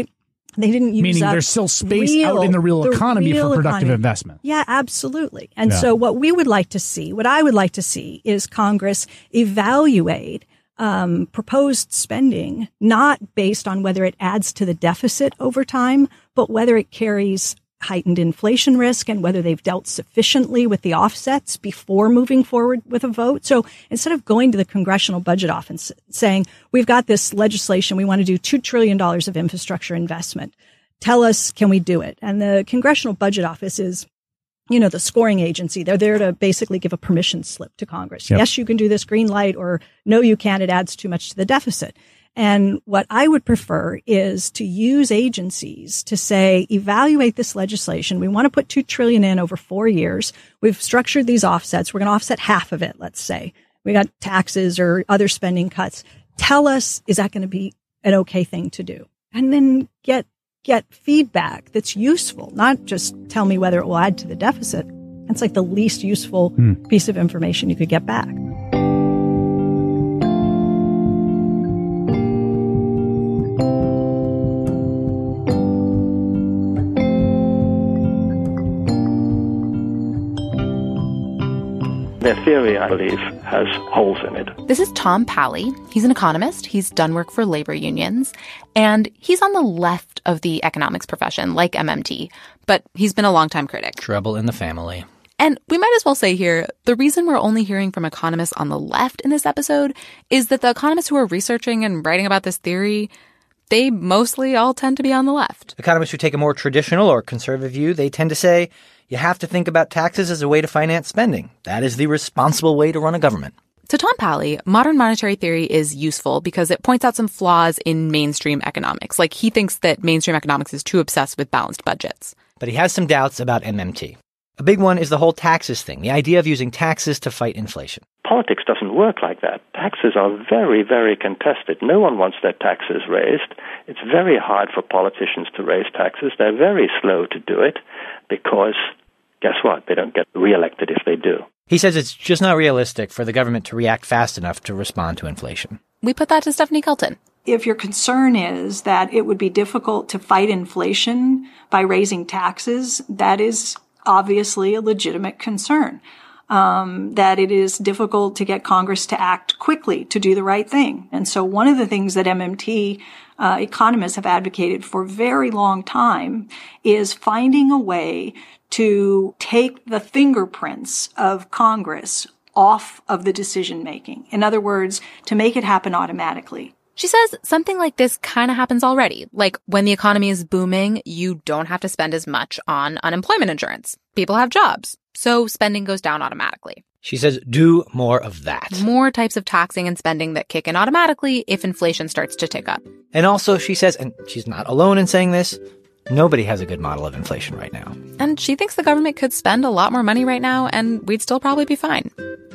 They didn't use Meaning up there's still space out in the real economy for productive investment. Yeah, absolutely. And so what I would like to see is Congress evaluate proposed spending, not based on whether it adds to the deficit over time, but whether it carries heightened inflation risk and whether they've dealt sufficiently with the offsets before moving forward with a vote. So instead of going to the Congressional Budget Office saying, we've got this legislation, we want to do $2 trillion of infrastructure investment. Tell us, can we do it? And the Congressional Budget Office is, the scoring agency. They're there to basically give a permission slip to Congress. Yep. Yes, you can do this, green light, or no, you can't. It adds too much to the deficit. And what I would prefer is to use agencies to say, evaluate this legislation. We want to put $2 trillion in over 4 years. We've structured these offsets. We're going to offset half of it, let's say. We got taxes or other spending cuts. Tell us, is that going to be an okay thing to do? And then get feedback that's useful, not just tell me whether it will add to the deficit. It's like the least useful piece of information you could get back. Their theory, I believe, has holes in it. This is Tom Pally. He's an economist. He's done work for labor unions. And he's on the left of the economics profession, like MMT. But he's been a longtime critic. Trouble in the family. And we might as well say here, the reason we're only hearing from economists on the left in this episode is that the economists who are researching and writing about this theory, they mostly all tend to be on the left. Economists who take a more traditional or conservative view, they tend to say, you have to think about taxes as a way to finance spending. That is the responsible way to run a government. To Tom Pally, modern monetary theory is useful because it points out some flaws in mainstream economics. Like, he thinks that mainstream economics is too obsessed with balanced budgets. But he has some doubts about MMT. A big one is the whole taxes thing, the idea of using taxes to fight inflation. Politics doesn't work like that. Taxes are very, very contested. No one wants their taxes raised. It's very hard for politicians to raise taxes. They're very slow to do it because, guess what? They don't get reelected if they do. He says it's just not realistic for the government to react fast enough to respond to inflation. We put that to Stephanie Kelton. If your concern is that it would be difficult to fight inflation by raising taxes, that is obviously a legitimate concern. That it is difficult to get Congress to act quickly to do the right thing. And so one of the things that MMT economists have advocated for a very long time is finding a way to take the fingerprints of Congress off of the decision making. In other words, to make it happen automatically. She says something like this kind of happens already. Like, when the economy is booming, you don't have to spend as much on unemployment insurance. People have jobs, so spending goes down automatically. She says do more of that. More types of taxing and spending that kick in automatically if inflation starts to tick up. And also, she says, and she's not alone in saying this, nobody has a good model of inflation right now. And she thinks the government could spend a lot more money right now, and we'd still probably be fine.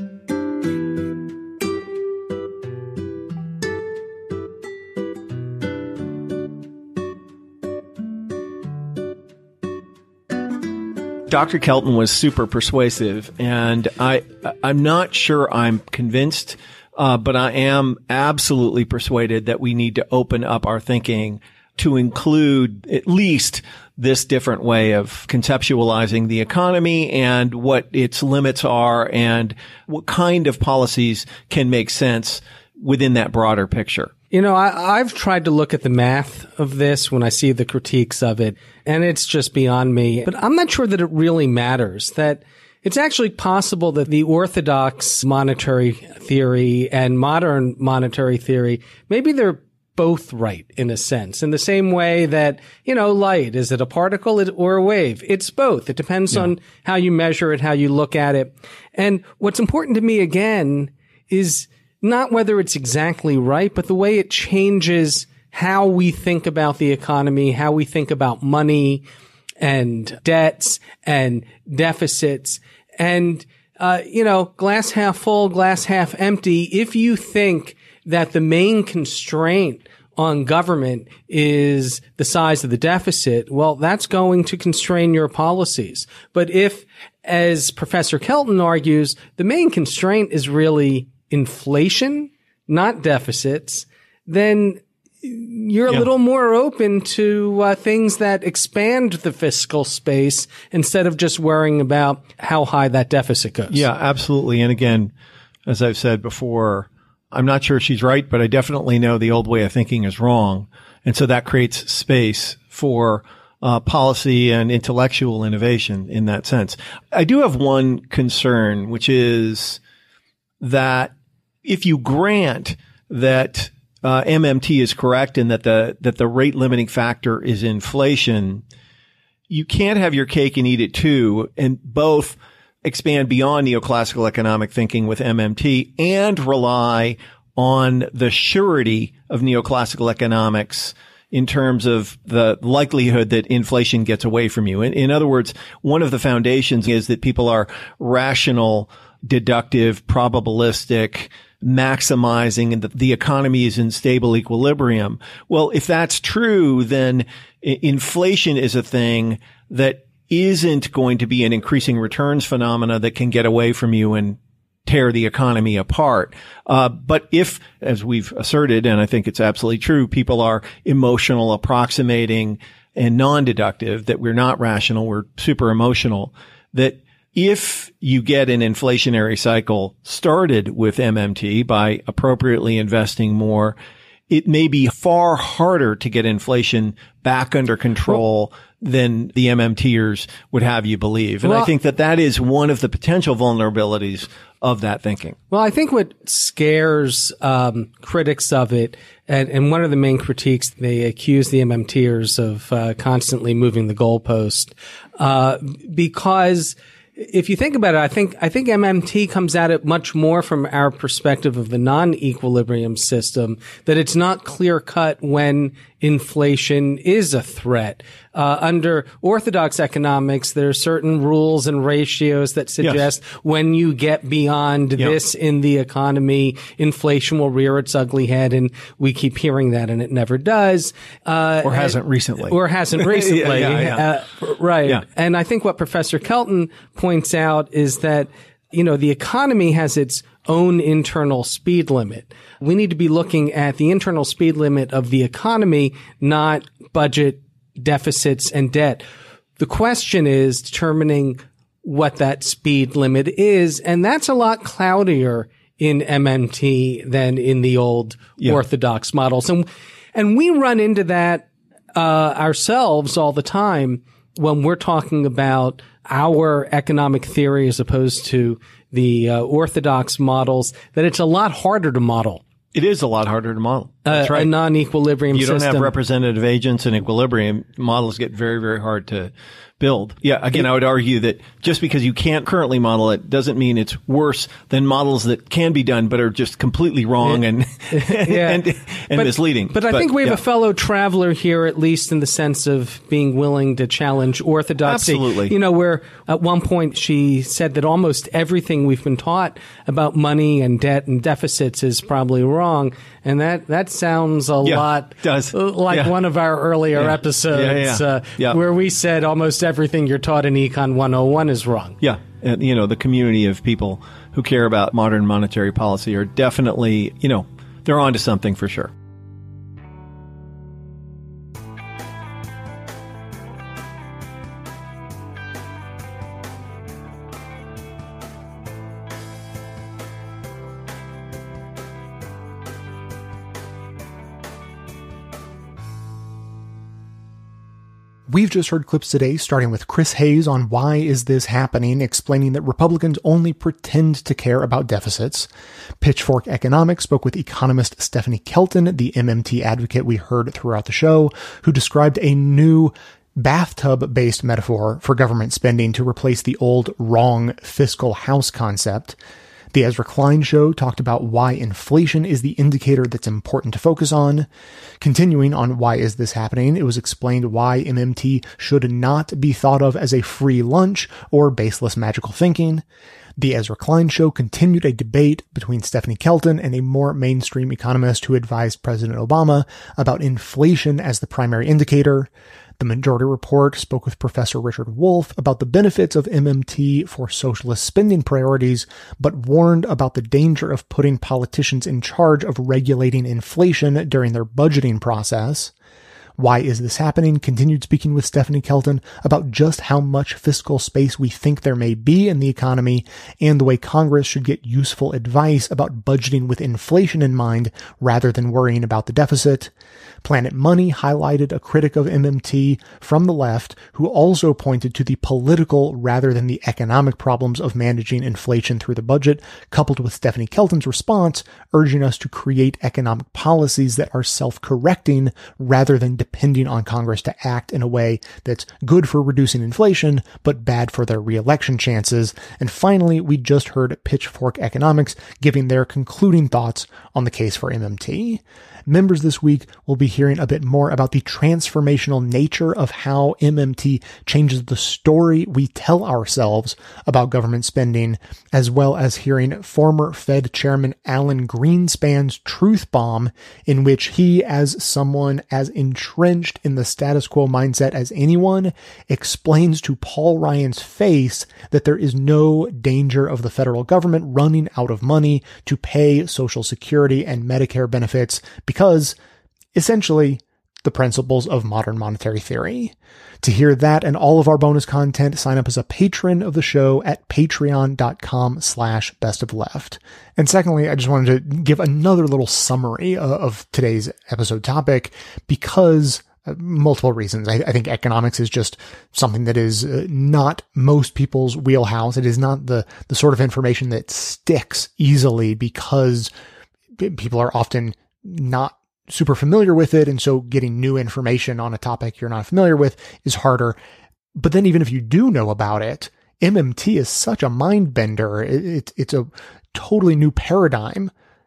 Dr. Kelton was super persuasive, and I'm not sure I'm convinced, but I am absolutely persuaded that we need to open up our thinking to include at least this different way of conceptualizing the economy and what its limits are and what kind of policies can make sense within that broader picture. You know, I've tried to look at the math of this when I see the critiques of it, and it's just beyond me. But I'm not sure that it really matters, that it's actually possible that the orthodox monetary theory and modern monetary theory, maybe they're both right in a sense, in the same way that, light, is it a particle or a wave? It's both. It depends on how you measure it, how you look at it. And what's important to me, again, is not whether it's exactly right, but the way it changes how we think about the economy, how we think about money and debts and deficits. And, glass half full, glass half empty. If you think that the main constraint on government is the size of the deficit, well, that's going to constrain your policies. But if, as Professor Kelton argues, the main constraint is really inflation, not deficits, then you're a little more open to things that expand the fiscal space instead of just worrying about how high that deficit goes. Yeah, absolutely. And again, as I've said before, I'm not sure she's right, but I definitely know the old way of thinking is wrong. And so that creates space for policy and intellectual innovation in that sense. I do have one concern, which is that if you grant that MMT is correct and that the rate limiting factor is inflation, you can't have your cake and eat it too, and both expand beyond neoclassical economic thinking with MMT and rely on the surety of neoclassical economics in terms of the likelihood that inflation gets away from you. In other words, one of the foundations is that people are rational, deductive, probabilistic, maximizing, and the economy is in stable equilibrium. Well, if that's true, then inflation is a thing that isn't going to be an increasing returns phenomena that can get away from you and tear the economy apart. But if, as we've asserted, and I think it's absolutely true, people are emotional, approximating, and non-deductive, that we're not rational, we're super emotional, that if you get an inflationary cycle started with MMT by appropriately investing more, it may be far harder to get inflation back under control than the MMTers would have you believe. And I think that is one of the potential vulnerabilities of that thinking. Well, I think what scares critics of it, and one of the main critiques, they accuse the MMTers of constantly moving the goalpost, because if you think about it, I think MMT comes at it much more from our perspective of the non-equilibrium system, that it's not clear cut when inflation is a threat. Under orthodox economics, there are certain rules and ratios that suggest when you get beyond this in the economy, inflation will rear its ugly head, and we keep hearing that, and it never does. Or hasn't recently. Right. Yeah. And I think what Professor Kelton points out is that, the economy has its own internal speed limit. We need to be looking at the internal speed limit of the economy, not budget deficits and debt. The question is determining what that speed limit is, and that's a lot cloudier in MMT than in the old orthodox models. And we run into that ourselves all the time when we're talking about our economic theory as opposed to the orthodox models, that it's a lot harder to model. It is a lot harder to model. That's right. A non-equilibrium system. You don't have representative agents in equilibrium. Models get very, very hard to build. Yeah. Again, I would argue that just because you can't currently model it doesn't mean it's worse than models that can be done, but are just completely wrong and misleading. But I think we have a fellow traveler here, at least in the sense of being willing to challenge orthodoxy. Absolutely. Where at one point she said that almost everything we've been taught about money and debt and deficits is probably wrong. And that sounds a lot like one of our earlier episodes where we said almost everything you're taught in Econ 101 is wrong. Yeah. And, the community of people who care about modern monetary policy are definitely, they're onto something for sure. We've just heard clips today, starting with Chris Hayes on Why Is This Happening?, explaining that Republicans only pretend to care about deficits. Pitchfork Economics spoke with economist Stephanie Kelton, the MMT advocate we heard throughout the show, who described a new bathtub-based metaphor for government spending to replace the old wrong fiscal house concept. The Ezra Klein Show talked about why inflation is the indicator that's important to focus on. Continuing on Why Is This Happening?, it was explained why MMT should not be thought of as a free lunch or baseless magical thinking. The Ezra Klein Show continued a debate between Stephanie Kelton and a more mainstream economist who advised President Obama about inflation as the primary indicator. The Majority Report spoke with Professor Richard Wolff about the benefits of MMT for socialist spending priorities, but warned about the danger of putting politicians in charge of regulating inflation during their budgeting process. Why Is This Happening? Continued speaking with Stephanie Kelton about just how much fiscal space we think there may be in the economy and the way Congress should get useful advice about budgeting with inflation in mind rather than worrying about the deficit. Planet Money highlighted a critic of MMT from the left who also pointed to the political rather than the economic problems of managing inflation through the budget, coupled with Stephanie Kelton's response, urging us to create economic policies that are self-correcting rather than depending on Congress to act in a way that's good for reducing inflation, but bad for their re-election chances. And finally, we just heard Pitchfork Economics giving their concluding thoughts on the case for MMT. Members this week will be hearing a bit more about the transformational nature of how MMT changes the story we tell ourselves about government spending, as well as hearing former Fed Chairman Alan Greenspan's truth bomb, in which he, as someone as entrenched in the status quo mindset as anyone, explains to Paul Ryan's face that there is no danger of the federal government running out of money to pay Social Security and Medicare benefits because, essentially, the principles of modern monetary theory. To hear that and all of our bonus content, sign up as a patron of the show at patreon.com/bestofleft. And secondly, I just wanted to give another little summary of today's episode topic because multiple reasons. I think economics is just something that is not most people's wheelhouse. It is not the sort of information that sticks easily because people are often not super familiar with it. And so getting new information on a topic you're not familiar with is harder. But then even if you do know about it, MMT is such a mind bender. It's a totally new paradigm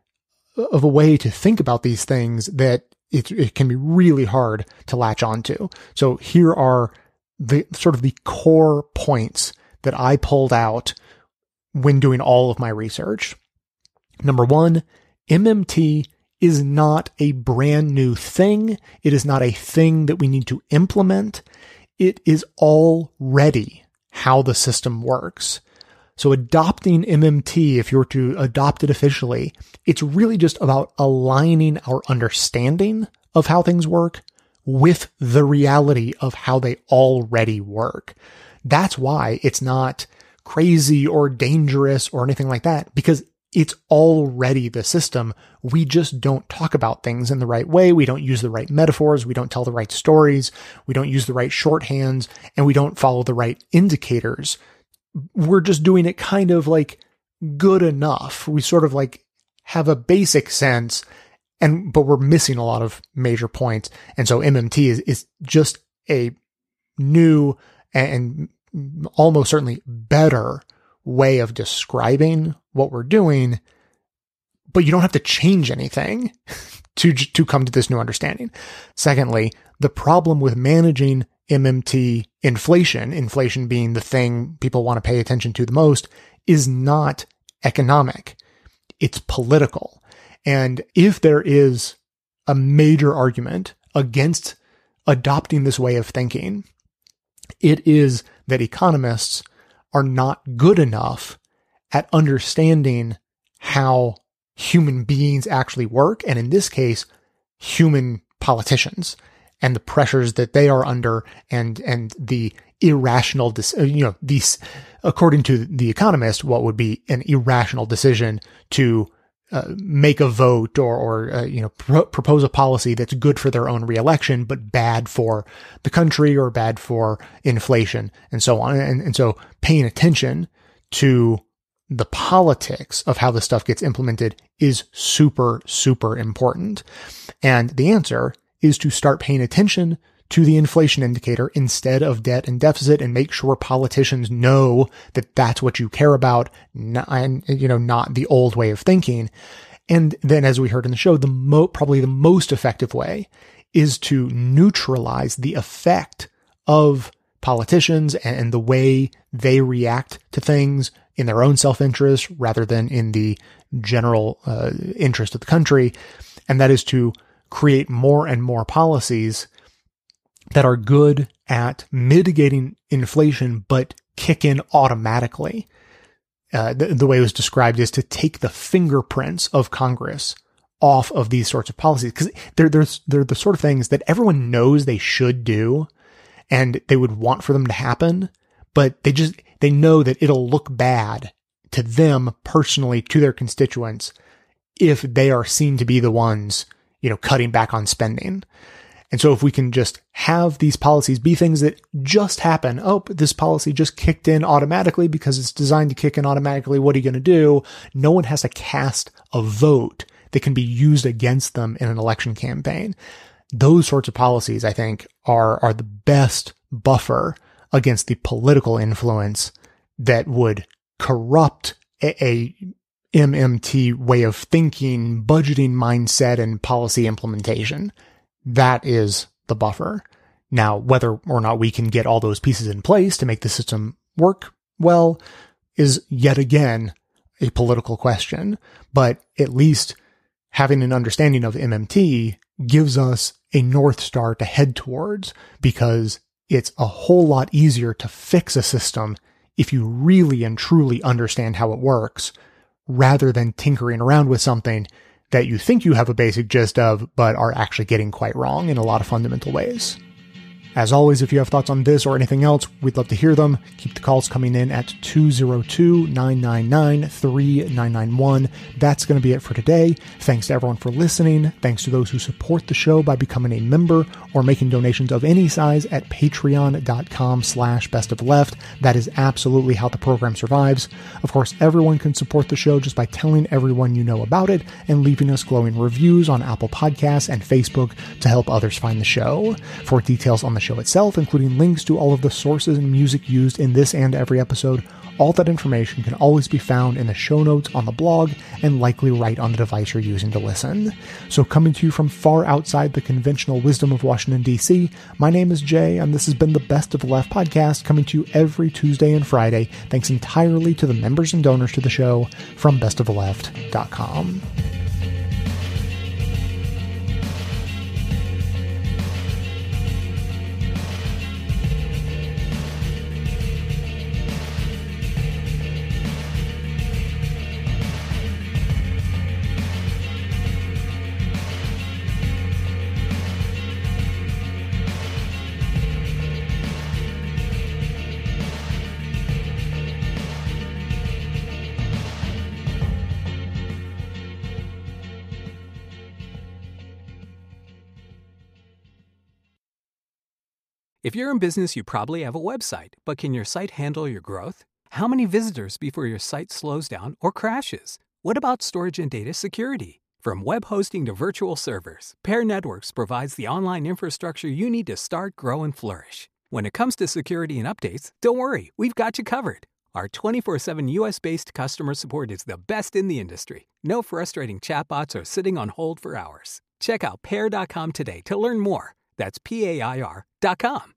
of a way to think about these things that it can be really hard to latch onto. So here are the sort of the core points that I pulled out when doing all of my research. Number one, MMT is not a brand new thing. It is not a thing that we need to implement. It is already how the system works. So adopting MMT, if you were to adopt it officially, it's really just about aligning our understanding of how things work with the reality of how they already work. That's why it's not crazy or dangerous or anything like that, because it's already the system. We just don't talk about things in the right way. We don't use the right metaphors. We don't tell the right stories. We don't use the right shorthands, and we don't follow the right indicators. We're just doing it kind of like good enough. We sort of like have a basic sense, but we're missing a lot of major points. And so MMT is just a new and almost certainly better way of describing what we're doing, but you don't have to change anything to come to this new understanding. Secondly, the problem with managing MMT inflation being the thing people want to pay attention to the most, is not economic. It's political. And if there is a major argument against adopting this way of thinking, it is that economists are not good enough at understanding how human beings actually work, and in this case, human politicians and the pressures that they are under, and the irrational, these, according to The Economist, what would be an irrational decision to make a vote or propose a policy that's good for their own reelection, but bad for the country or bad for inflation and so on. And so paying attention to the politics of how this stuff gets implemented is super, super important. And the answer is to start paying attention to the inflation indicator instead of debt and deficit, and make sure politicians know that that's what you care about, not the old way of thinking. And then, as we heard in the show, probably the most effective way is to neutralize the effect of politicians and the way they react to things in their own self-interest rather than in the general interest of the country. And that is to create more and more policies that are good at mitigating inflation but kick in automatically. The way it was described is to take the fingerprints of Congress off of these sorts of policies, because they're the sort of things that everyone knows they should do and they would want for them to happen, but they know that it'll look bad to them personally, to their constituents, if they are seen to be the ones, cutting back on spending. And so if we can just have these policies be things that just happen, this policy just kicked in automatically because it's designed to kick in automatically. What are you going to do? No one has to cast a vote that can be used against them in an election campaign. Those sorts of policies, I think, are the best buffer against the political influence that would corrupt a MMT way of thinking, budgeting mindset, and policy implementation. That is the buffer. Now, whether or not we can get all those pieces in place to make the system work well is yet again a political question. But at least having an understanding of MMT gives us a North Star to head towards, because it's a whole lot easier to fix a system if you really and truly understand how it works, rather than tinkering around with something that you think you have a basic gist of, but are actually getting quite wrong in a lot of fundamental ways. As always, if you have thoughts on this or anything else, we'd love to hear them. Keep the calls coming in at 202-999-3991. That's going to be it for today. Thanks to everyone for listening. Thanks to those who support the show by becoming a member or making donations of any size at patreon.com/bestofleft. That is absolutely how the program survives. Of course, everyone can support the show just by telling everyone you know about it and leaving us glowing reviews on Apple Podcasts and Facebook to help others find the show. For details on the show itself, including links to all of the sources and music used in this and every episode, all that information can always be found in the show notes on the blog and likely right on the device you're using to listen. So coming to you from far outside the conventional wisdom of Washington, D.C., my name is Jay, and this has been the Best of the Left podcast, coming to you every Tuesday and Friday, thanks entirely to the members and donors to the show from bestoftheleft.com. If you're in business, you probably have a website, but can your site handle your growth? How many visitors before your site slows down or crashes? What about storage and data security? From web hosting to virtual servers, Pair Networks provides the online infrastructure you need to start, grow, and flourish. When it comes to security and updates, don't worry, we've got you covered. Our 24/7 US-based customer support is the best in the industry. No frustrating chatbots or sitting on hold for hours. Check out Pair.com today to learn more. That's PAIR.com.